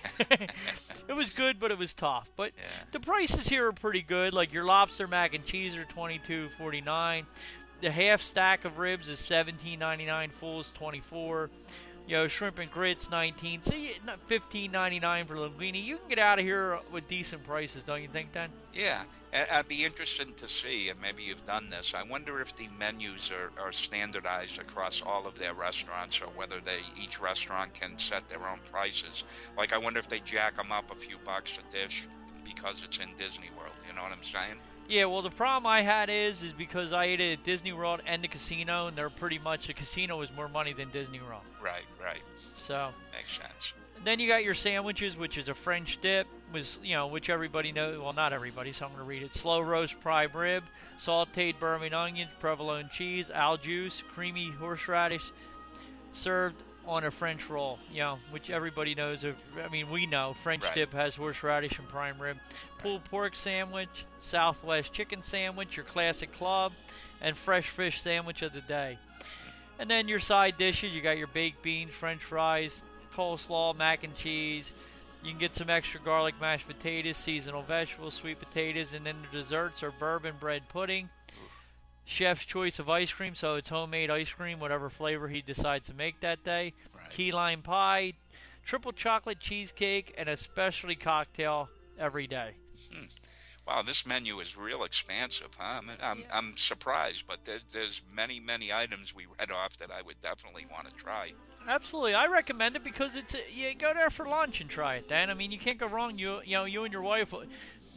A: It was good, but it was tough. But
B: Yeah.
A: the prices here are pretty good. Like your lobster mac and cheese are twenty-two forty-nine. The half stack of ribs is seventeen ninety-nine. Full is twenty-four. You know, shrimp and grits nineteen. So you, not fifteen ninety-nine for linguine. You can get out of here with decent prices, don't you think, Dan?
B: Yeah, I- I'd be interested to see, and maybe you've done this. I wonder if the menus are, are standardized across all of their restaurants, or whether they each restaurant can set their own prices. Like, I wonder if they jack them up a few bucks a dish because it's in Disney World. You know what I'm saying?
A: Yeah, well, the problem I had is is because I ate it at Disney World and the casino, and they're pretty much the casino is more money than Disney World.
B: Right, right.
A: So
B: Makes sense.
A: then you got your sandwiches, which is a French dip, was you know which everybody knows. Well, not everybody, so I'm gonna read it. Slow roast prime rib, sautéed bourbon onions, provolone cheese, al juice, creamy horseradish, served on a French roll. You know, which everybody knows. Of, I mean, we know French
B: Right.
A: dip has horseradish and prime rib. Pulled pork sandwich, Southwest chicken sandwich, your classic club, and fresh fish sandwich of the day. And then your side dishes, you got your baked beans, French fries, coleslaw, mac and cheese. You can get some extra garlic mashed potatoes, seasonal vegetables, sweet potatoes, and then the desserts are bourbon bread pudding. Chef's choice of ice cream, so it's homemade ice cream, whatever flavor he decides to make that day.
B: Right.
A: Key lime pie, triple chocolate cheesecake, and a specialty cocktail every day.
B: Wow, this menu is real expansive, huh? I'm, I'm,
A: Yeah.
B: I'm surprised, but there, there's many, many items we read off that I would definitely want to try.
A: Absolutely, I recommend it because it's a, you go there for lunch and try it. Then I mean, you can't go wrong. You you know, you and your wife,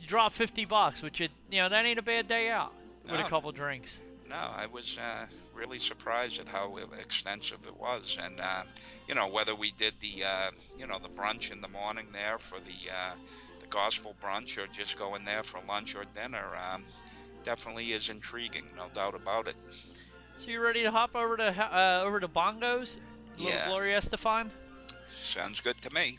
A: drop fifty bucks, which it, you know, that ain't a bad day out with
B: No.
A: a couple drinks.
B: No, I was uh, really surprised at how extensive it was, and uh, you know, whether we did the uh, you know the brunch in the morning there for the uh, the gospel brunch, or just going there for lunch or dinner, um, definitely is intriguing, no doubt about it.
A: So you ready to hop over to uh, over to Bongos? Little
B: Yeah.
A: Gloria Estefan?
B: Sounds good to me.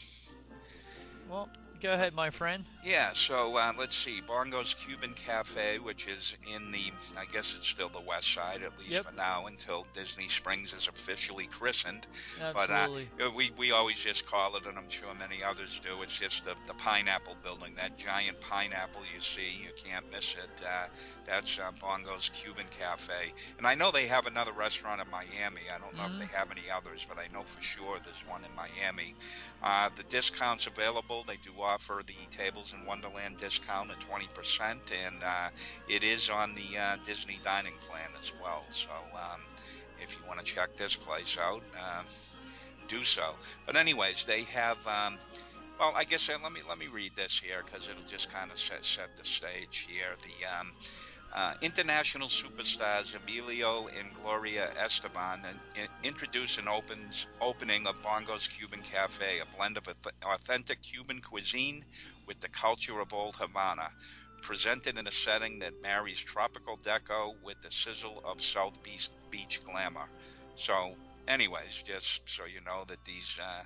A: Well, go ahead, my friend.
B: Yeah, so uh, let's see. Bongo's Cuban Cafe, which is in the, I guess it's still the west side, at least
A: Yep.
B: for now, until Disney Springs is officially christened.
A: Absolutely.
B: But uh, we, we always just call it, and I'm sure many others do, it's just the, the pineapple building, that giant pineapple you see. You can't miss it. Uh, that's uh, Bongo's Cuban Cafe. And I know they have another restaurant in Miami. I don't know
A: Mhm.
B: if they have any others, but I know for sure there's one in Miami. Uh, the discounts available, they do offer the Tables in Wonderland discount at twenty percent, and uh, it is on the uh, Disney dining plan as well. So um, if you want to check this place out, uh, do so. But anyways, they have, um, well, I guess uh, let me let me read this here, because it'll just kind of set, set the stage here. The um, Uh, international superstars Emilio and Gloria Esteban and, and introduce an opens, opening of Bongo's Cuban Cafe, a blend of authentic Cuban cuisine with the culture of old Havana, presented in a setting that marries tropical deco with the sizzle of South Beach, beach glamour. So, anyways, just so you know that these uh,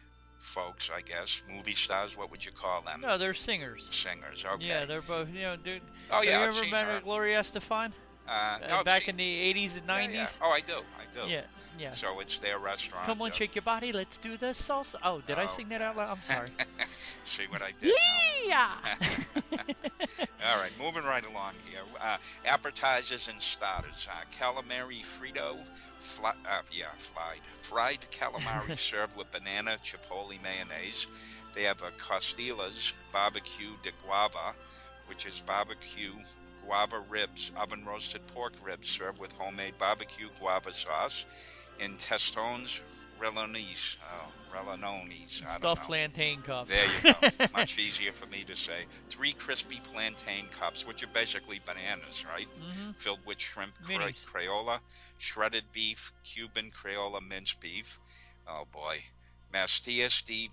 B: folks, I guess, movie stars, what would you call them?
A: No, they're singers.
B: Singers, okay.
A: Yeah, they're both, you know, dude.
B: Oh, yeah,
A: Have
B: I've
A: you
B: seen
A: ever
B: her.
A: met Gloria Estefan?
B: Uh,
A: Uh,
B: no, I've
A: back
B: seen-
A: in the eighties and
B: Yeah,
A: nineties?
B: yeah. Oh, I do, I do.
A: Yeah, yeah.
B: So it's their restaurant.
A: Come on,
B: uh,
A: shake your body, let's do the salsa. Oh, did I
B: Oh,
A: sing that out loud? I'm sorry.
B: See what I did now?
A: Yeah!
B: All right, moving right along here. Uh, appetizers and starters. Uh, calamari Frito, fly, uh, yeah, fried, fried calamari served with banana chipotle mayonnaise. They have a Costillas barbecue de guava, which is barbecue guava ribs, oven roasted pork ribs served with homemade barbecue guava sauce, and Testones Relanonis. Oh, Relanonis. I don't
A: Stuffed
B: know.
A: plantain cups.
B: There you go. Much easier for me to say. Three crispy plantain cups, which are basically bananas, right?
A: Mm-hmm.
B: Filled with shrimp cra-
A: Minis.
B: Crayola, shredded beef, Cuban Crayola minced beef. Oh boy. Mastillas de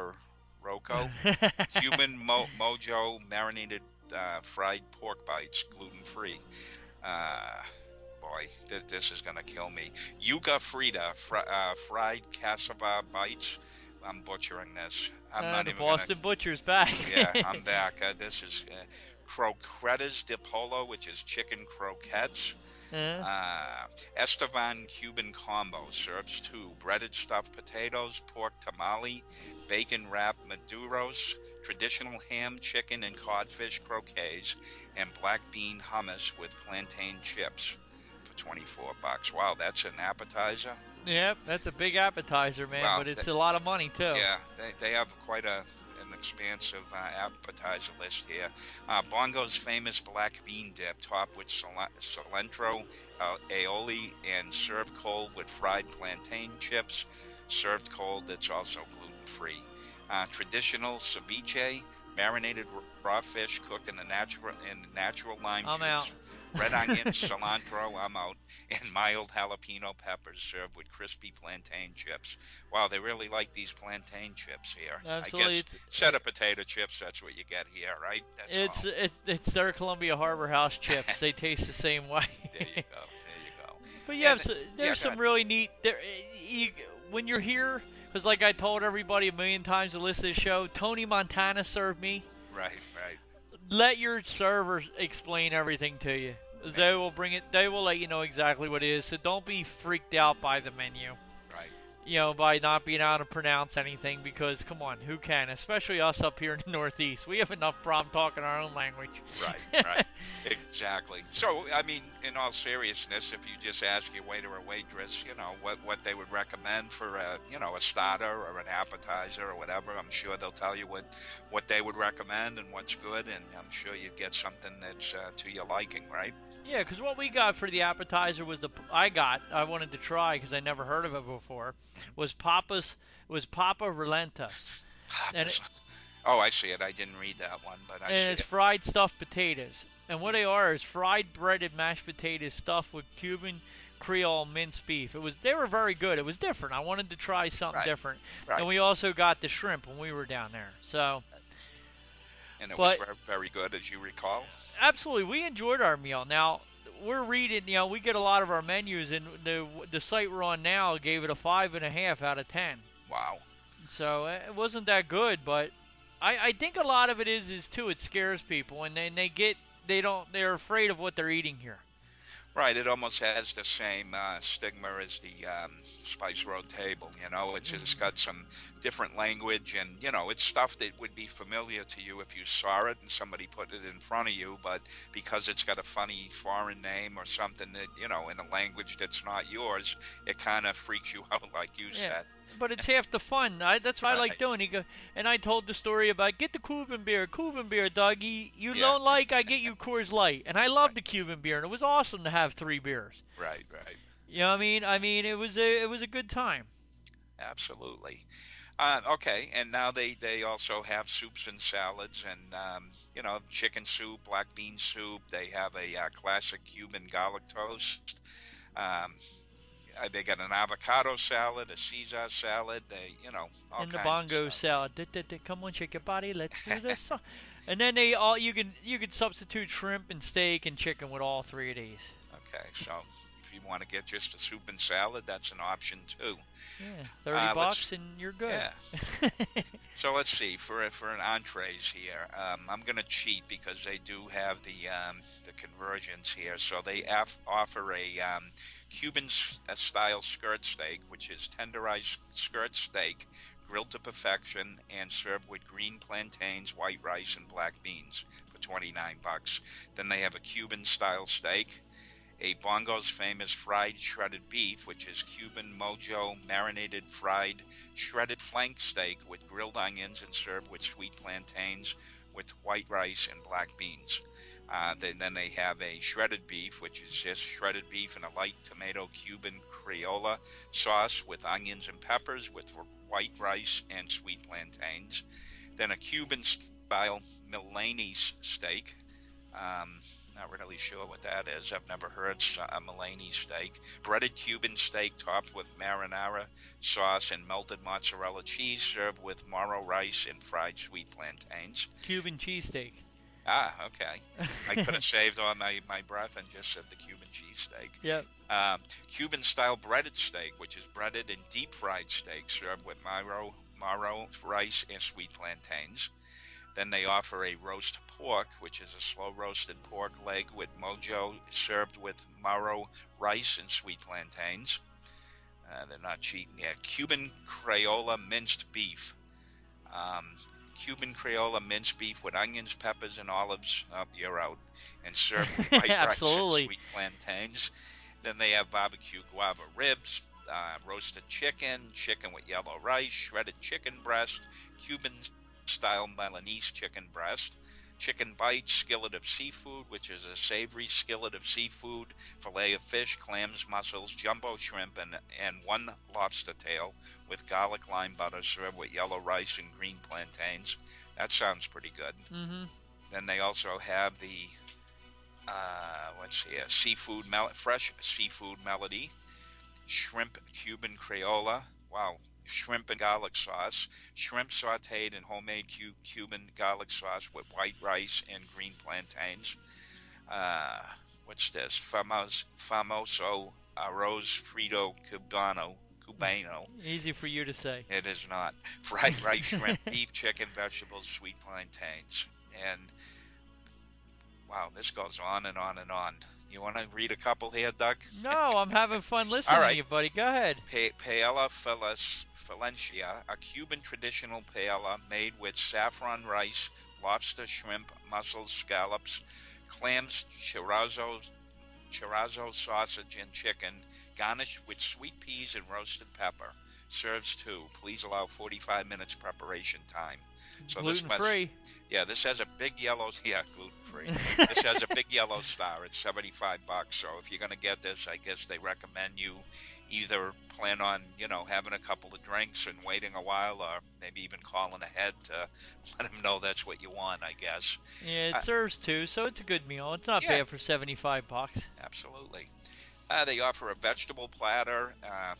B: Perroco, Cuban mo- Mojo marinated uh, fried pork bites, gluten free. Uh, boy, this, this is going to kill me. Yuca Frida, fr- uh, fried cassava bites. I'm butchering this. I'm
A: Uh,
B: not
A: the
B: even going to.
A: Boston Butcher's back.
B: Yeah, I'm back. Uh, this is uh, croquetas de polo, which is chicken croquettes.
A: Uh,
B: Uh, Estevan Cuban combo serves two breaded stuffed potatoes, pork tamale, bacon wrapped maduros, traditional ham, chicken, and codfish croquets, and black bean hummus with plantain chips for twenty-four bucks. Wow, that's an appetizer.
A: yep, that's a big appetizer, man,
B: Wow,
A: but it's
B: that-
A: a lot of money, too.
B: Yeah, they, they have quite a an expansive uh, appetizer list here. Uh, Bongo's famous black bean dip, topped with cil- cilantro, uh, aioli, and served cold with fried plantain chips. Served cold, it's also gluten-free. Uh, traditional ceviche, marinated raw fish cooked in the natural in natural lime
A: I'm
B: juice.
A: out.
B: Red onion, cilantro, I'm out, and mild jalapeno peppers served with crispy plantain chips. Wow, they really like these plantain chips here.
A: Absolutely.
B: I
A: It's,
B: guess set of potato chips, that's what you get here, right? That's
A: it's,
B: all.
A: it, it's their Columbia Harbor House chips. They taste the same way.
B: There you go, there you go.
A: But yeah,
B: And-
A: so,
B: yeah,
A: there's
B: go
A: some
B: ahead.
A: really neat. There, you, when you're here, because like I told everybody a million times to listen to the show, Tony Montana served me.
B: Right, right.
A: Let your servers explain everything to you. They will bring it. They will let you know exactly what it is. So don't be freaked out by the menu.
B: Right.
A: You know, by not being able to pronounce anything, because come on, who can? Especially us up here in the Northeast. We have enough problem talking our own language.
B: Right, right. Exactly. So, I mean, in all seriousness, if you just ask your waiter or waitress, you know, what, what they would recommend for a, you know, a starter or an appetizer or whatever, I'm sure they'll tell you what, what they would recommend and what's good, and I'm sure you'd get something that's uh, to your liking, right?
A: Yeah, because what we got for the appetizer was the I got I wanted to try because I never heard of it before was Papa's was Papa Relenta. And it-
B: Oh, I see it. I didn't read that one, but I
A: And
B: see
A: it's
B: it.
A: fried stuffed potatoes. And what they are is fried breaded mashed potatoes stuffed with Cuban Creole minced beef. It was they were very good. It was different. I wanted to try something
B: Right,
A: different. And
B: right.
A: we also got the shrimp when we were down there. So,
B: And it was
A: but
B: very, very good, as you recall.
A: absolutely, we enjoyed our meal. Now, we're reading, you know, we get a lot of our menus, and the the site we're on now gave it a five and a half out of ten.
B: Wow.
A: So uh, it wasn't that good, but I, I think a lot of it is is too it scares people, and they they get they don't they're afraid of what they're eating here.
B: Right, it almost has the same uh, stigma as the um, Spice Road table. You know, it's just got some different language, and you know, it's stuff that would be familiar to you if you saw it and somebody put it in front of you. But because it's got a funny foreign name or something that you know in a language that's not yours, it kind of freaks you out, like you
A: Yeah,
B: said.
A: but it's half the fun. I, that's what I like
B: Right.
A: doing. He go, and I told the story about get the Cuban beer, Cuban beer, Dougie. You
B: Yeah.
A: don't like, I get you Coors Light, and I love the Cuban beer, and it was awesome to have three beers.
B: Right. Right.
A: You know what I mean? I mean, it was a it was a good time.
B: Absolutely. Uh, okay, and now they, they also have soups and salads, and um, you know, chicken soup, black bean soup. They have a uh, classic Cuban garlic toast. Um, uh, they got an avocado salad, a Caesar salad. They, you know, all
A: And the
B: kinds of
A: bongo
B: stuff.
A: salad. Da, da, da, come on, shake your body. Let's do this. song. And then they all you can you can substitute shrimp and steak and chicken with all three of these.
B: Okay, so if you want to get just a soup and salad, that's an option too.
A: Yeah, thirty
B: Uh, let's-
A: bucks and you're good.
B: Yeah. So let's see for for an entrees here. Um, I'm going to cheat because they do have the um, the conversions here. So they af- offer a um, Cuban s- uh, style skirt steak, which is tenderized skirt steak, grilled to perfection, and served with green plantains, white rice, and black beans for twenty-nine bucks. Then they have a Cuban style steak, a Bongo's famous fried shredded beef, which is Cuban mojo marinated fried shredded flank steak with grilled onions and served with sweet plantains with white rice and black beans. Uh, then, then they have a shredded beef, which is just shredded beef in a light tomato Cuban Criolla sauce with onions and peppers with white rice and sweet plantains. Then a Cuban style Milanese steak. Um, not really sure what that is. I've never heard a Milanese steak. Breaded Cuban steak topped with marinara sauce and melted mozzarella cheese, served with moro rice and fried sweet plantains.
A: Cuban cheesesteak.
B: Ah, okay. I could have saved all my, my breath and just said the Cuban cheesesteak.
A: Yep.
B: Um, Cuban-style breaded steak, which is breaded and deep-fried steak, served with maro, maro rice and sweet plantains. Then they offer a roast pork, which is a slow-roasted pork leg with mojo, served with maro rice and sweet plantains. Uh, they're not cheating here. Cuban Criolla minced beef. Um, Cuban Criolla minced beef with onions, peppers, and olives. Oh, you're out. And served with white rice and
A: Absolutely.
B: sweet plantains. Then they have barbecue guava ribs, uh, roasted chicken, chicken with yellow rice, shredded chicken breast, Cuban-style Milanese chicken breast, chicken bites, skillet of seafood, which is a savory skillet of seafood, fillet of fish, clams, mussels, jumbo shrimp, and, and one lobster tail with garlic lime butter served with yellow rice and green plantains. That sounds pretty good.
A: Mm-hmm.
B: Then they also have the, uh, let's see, a seafood, mel- fresh seafood melody, shrimp Cuban Criolla. Wow. Shrimp and garlic sauce, shrimp sauteed in homemade cu- Cuban garlic sauce with white rice and green plantains. Uh, what's this? Famos, famoso arroz frito cubano, cubano.
A: Easy for you to say.
B: It is not. Fried rice, shrimp, beef, chicken, vegetables, sweet plantains. And, wow, this goes on and on and on. You want to read a couple here, Doug?
A: No, I'm having fun listening
B: All right.
A: to you, buddy. Go ahead.
B: Pa- paella Felis- Valencia, a Cuban traditional paella made with saffron rice, lobster, shrimp, mussels, scallops, clams, chorizo, chorizo sausage, and chicken, garnished with sweet peas and roasted pepper, serves two. Please allow forty-five minutes preparation time. So
A: Gluten
B: this
A: free.
B: Yeah, this has a big yellow. Yeah, gluten free. This has a big yellow star. It's seventy-five bucks. So if you're gonna get this, I guess they recommend you either plan on, you know, having a couple of drinks and waiting a while, or maybe even calling ahead to let them know that's what you want, I guess.
A: Yeah, it
B: Uh,
A: serves two, so it's a good meal. It's not
B: yeah.
A: bad for seventy-five bucks.
B: Absolutely. Uh, they offer a vegetable platter, uh,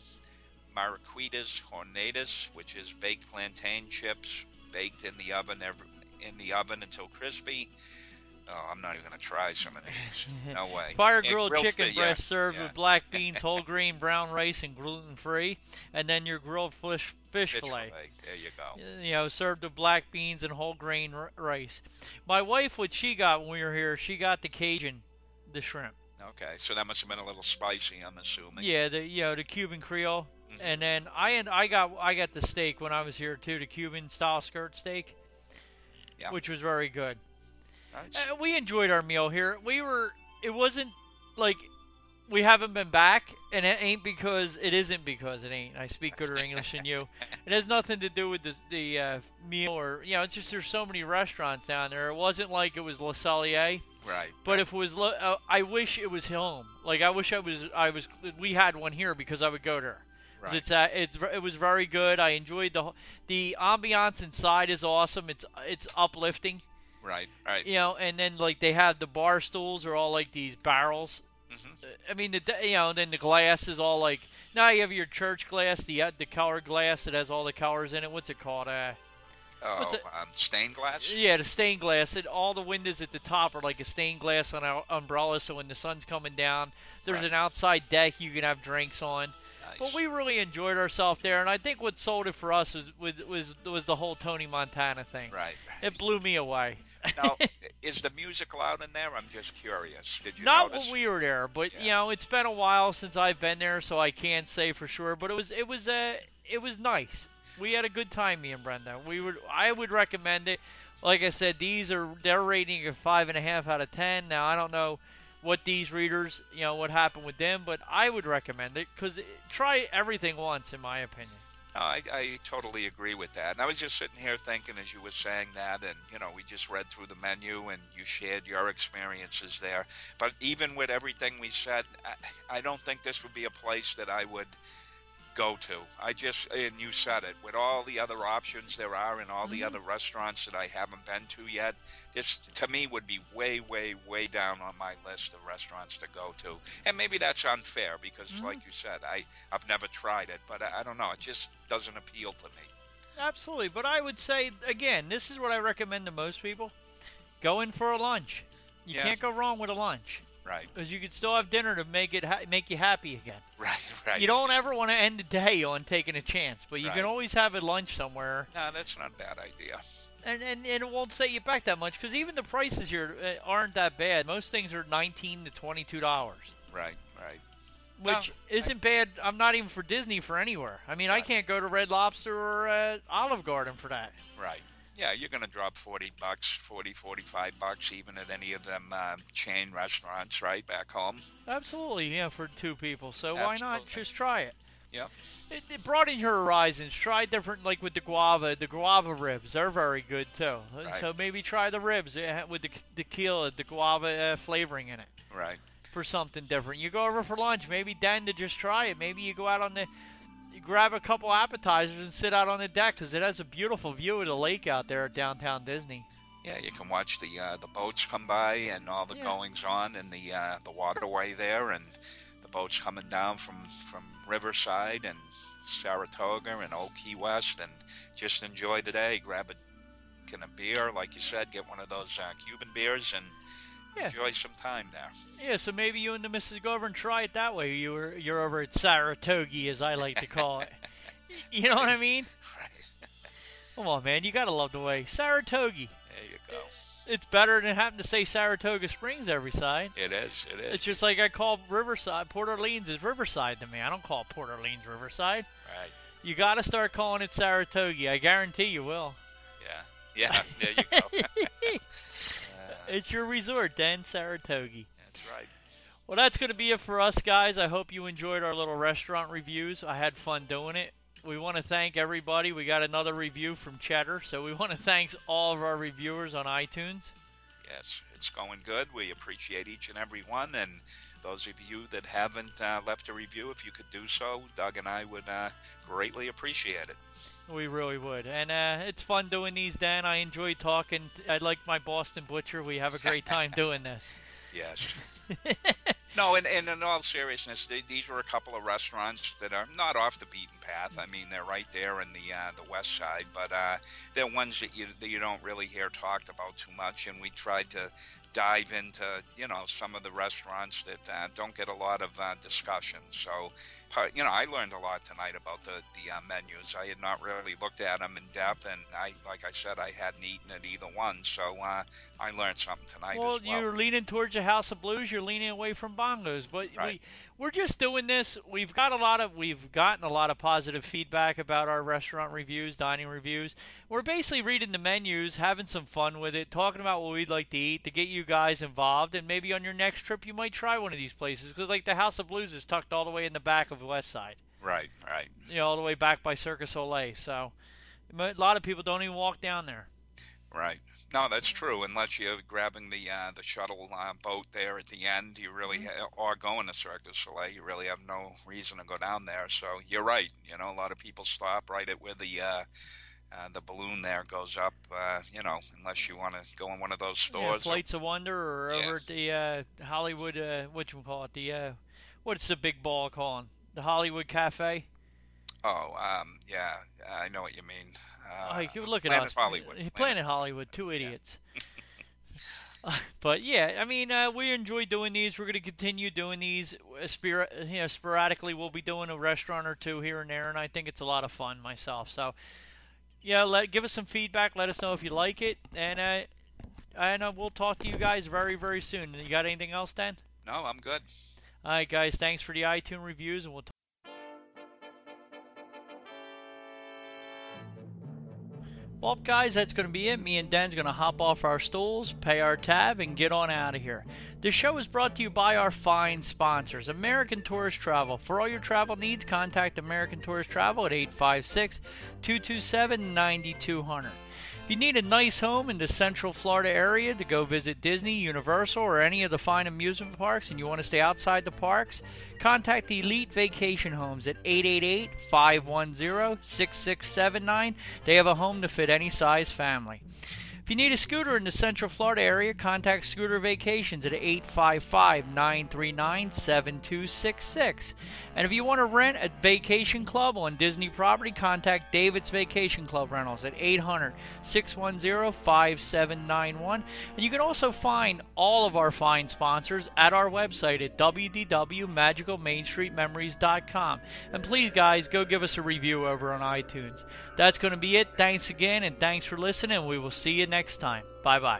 B: Mariquitas Hornadas, which is baked plantain chips baked in the oven every, in the oven until crispy. Oh, I'm not even going to try some of these. No way.
A: Fire
B: And
A: grilled
B: grilled
A: chicken
B: fi-
A: breast
B: yeah,
A: served
B: yeah.
A: with black beans, whole grain, brown rice, and gluten free. And then your grilled fish, fish,
B: Fish
A: fillet.
B: fillet. There you go.
A: You know, served with black beans and whole grain r- rice. My wife, what she got when we were here, she got the Cajun, the shrimp.
B: Okay, so that must have been a little spicy, I'm assuming.
A: Yeah, the you know the Cuban Creole.
B: Mhm.
A: And then I and I got I got the steak when I was here too, the Cuban style skirt steak,
B: Yeah.
A: which was very good.
B: Nice.
A: Uh, we enjoyed our meal here. We were. It wasn't like we haven't been back, and it ain't because it isn't because it ain't. I speak gooder English than you. It has nothing to do with the the uh, meal, or you know, it's just there's so many restaurants down there. It wasn't like it was Le Cellier,
B: Right.
A: but
B: right.
A: if it was, lo- uh, I wish it was home. Like I wish I was, I was, we had one here because I would go there. 'Cause
B: Right.
A: It's uh, it's it was very good. I enjoyed the whole- the ambiance inside is awesome. It's it's uplifting.
B: Right, right.
A: You know, and then like they have the bar stools are all like these barrels.
B: hmm
A: I mean, the you know, then the glass is all like now you have your church glass, the uh, the color glass that has all the colors in it. What's it called? Uh,
B: Oh,
A: it?
B: um, stained glass?
A: yeah, the stained glass. It, all the windows at the top are like a stained glass on an umbrella, so when the sun's coming down, there's
B: Right.
A: an outside deck you can have drinks on.
B: Nice.
A: But we really enjoyed ourselves there, and I think what sold it for us was was was, was the whole Tony Montana thing.
B: Right,
A: It
B: right.
A: blew me away.
B: Now, is the music loud in there? I'm just curious. Did you
A: Not
B: notice?
A: when we were there, but
B: Yeah.
A: you know, it's been a while since I've been there, so I can't say for sure. But it was it was uh, it was nice. We had a good time, me and Brenda. We would I would recommend it. Like I said, these are they're rating a five and a half out of ten. Now I don't know what these readers, you know, what happened with them, but I would recommend it because try everything once, in my opinion.
B: No, I, I totally agree with that. And I was just sitting here thinking as you were saying that, and, you know, we just read through the menu and you shared your experiences there. But even with everything we said, I, I don't think this would be a place that I would go to. I just, and you said it, with all the other options there are and all the
A: Mhm.
B: other restaurants that I haven't been to yet, this to me would be way, way, way down on my list of restaurants to go to. And maybe that's unfair because,
A: Mhm.
B: like you said, I, I've never tried it, but I, I don't know, it just doesn't appeal to me.
A: Absolutely, but I would say again, this is what I recommend to most people: go in for a lunch. You
B: Yeah.
A: can't go wrong with a lunch
B: Right,
A: because you could still have dinner to make it ha- make you happy again.
B: right, right.
A: You don't ever want to end the day on taking a chance, but you
B: Right.
A: can always have a lunch somewhere,
B: No, that's not a bad idea.
A: and and, and it won't set you back that much because even the prices here uh, aren't that bad. Most things are nineteen to twenty-two dollars,
B: Right, right.
A: which
B: No,
A: isn't bad. I'm not even for Disney for anywhere. I mean, I
B: Right.
A: can't go to Red Lobster or uh, Olive Garden for that.
B: Right. Yeah, you're going to drop forty bucks, forty, forty-five bucks even at any of them uh, chain restaurants, right, back home.
A: Absolutely, yeah, for two people. So why not
B: Absolutely.
A: just try it?
B: Yep.
A: It, it broaden your horizons. Try different, like with the guava, the guava ribs. They're very good too.
B: Right.
A: So maybe try the ribs uh, with the the tequila, the guava uh, flavoring in it
B: Right.
A: for something different. You go over for lunch, maybe then to just try it. Maybe you go out on the, you grab a couple appetizers and sit out on the deck because it has a beautiful view of the lake out there at downtown Disney.
B: Yeah, you can watch the uh, the boats come by and all the
A: Yeah.
B: goings on in the uh, the waterway there, and the boats coming down from from Riverside and Saratoga and Old Key West, and just enjoy the day. Grab a can of beer, like you said, get one of those uh, Cuban beers, and
A: Yeah.
B: enjoy some time there.
A: Yeah, so maybe you and the missus go over and try it that way. You were you're over at Saratoga, as I like to call it. You know what I mean?
B: Right.
A: Come on, man, you gotta love the way Saratoga.
B: There you go.
A: It's better than having to say Saratoga Springs every side.
B: It is. It is.
A: It's just like I call Riverside. Port Orleans is Riverside to me. I don't call Port Orleans Riverside.
B: Right.
A: You gotta start calling it Saratoga. I guarantee you will.
B: Yeah. Yeah. There you go. Uh,
A: It's your resort then, Saratoga.
B: that's right.
A: Well, that's going to be it for us, guys. I hope you enjoyed our little restaurant reviews. I had fun doing it. We want to thank everybody. We got another review from Cheddar, so we want to thank all of our reviewers on iTunes.
B: Yes, it's going good. We appreciate each and every one, and those of you that haven't uh, left a review, if you could do so, Doug and I would uh, greatly appreciate it.
A: We really would. And uh, it's fun doing these, Dan. I enjoy talking. I like my Boston Butcher. We have a great time doing this.
B: Yes. No, and, and in all seriousness, they, these are a couple of restaurants that are not off the beaten path. I mean, they're right there in the uh, the west side, but uh, they're ones that you that you don't really hear talked about too much. And we tried to dive into, you know, some of the restaurants that uh, don't get a lot of uh, discussion. So, part, you know, I learned a lot tonight about the the uh, menus. I had not really looked at them in depth, and I, like I said, I hadn't eaten at either one. So uh, I learned something tonight
A: well,
B: as well.
A: You're leaning towards the House of Blues. You're leaning away from Bongos, but
B: Right.
A: we we're just doing this. We've got a lot of we've gotten a lot of positive feedback about our restaurant reviews, dining reviews. We're basically reading the menus, having some fun with it, talking about what we'd like to eat to get you guys involved, and maybe on your next trip you might try one of these places, because like the House of Blues is tucked all the way in the back of the West Side.
B: Right, right.
A: You know, all the way back by Circus Olay. So a lot of people don't even walk down there.
B: Right. No, that's true. Unless you're grabbing the uh, the shuttle uh, boat there at the end, you really ha- or going to Cirque du Soleil, you really have no reason to go down there. So you're right. You know, a lot of people stop right at where the uh, uh, the balloon there goes up. Uh, you know, unless you want to go in one of those stores.
A: Yeah, Flights or, of Wonder, or
B: yeah.
A: over at the uh, Hollywood. Uh, what you call it? The uh, what's the big ball calling? The Hollywood Cafe.
B: Oh, um, yeah, I know what you mean. Uh,
A: oh, you can look at
B: Planet
A: us.
B: Hollywood.
A: Planet,
B: Planet
A: Hollywood. Two idiots. Yeah. But yeah, I mean, uh, we enjoy doing these. We're going to continue doing these. Spir- you know, sporadically, we'll be doing a restaurant or two here and there, and I think it's a lot of fun myself. So, yeah, let give us some feedback. Let us know if you like it, and uh, and uh, we'll talk to you guys very, very soon. You got anything else, Dan?
B: No, I'm good.
A: All right, guys. Thanks for the iTunes reviews, and we'll. Talk Well, guys, that's going to be it. Me and Dan's going to hop off our stools, pay our tab, and get on out of here. This show is brought to you by our fine sponsors, American Tourist Travel. For all your travel needs, contact American Tourist Travel at eight five six, two two seven, nine two zero zero. If you need a nice home in the Central Florida area to go visit Disney, Universal, or any of the fine amusement parks, and you want to stay outside the parks, contact Elite Vacation Homes at eight eight eight, five one zero, six six seven nine. They have a home to fit any size family. If you need a scooter in the Central Florida area, contact Scooter Vacations at eight five five, nine three nine, seven two six six. And if you want to rent a vacation club on Disney property, contact David's Vacation Club Rentals at eight hundred, six one zero, five seven nine one. And you can also find all of our fine sponsors at our website at w w w dot magical main street memories dot com. And please, guys, go give us a review over on iTunes. That's going to be it. Thanks again, and thanks for listening. We will see you next time. Bye-bye.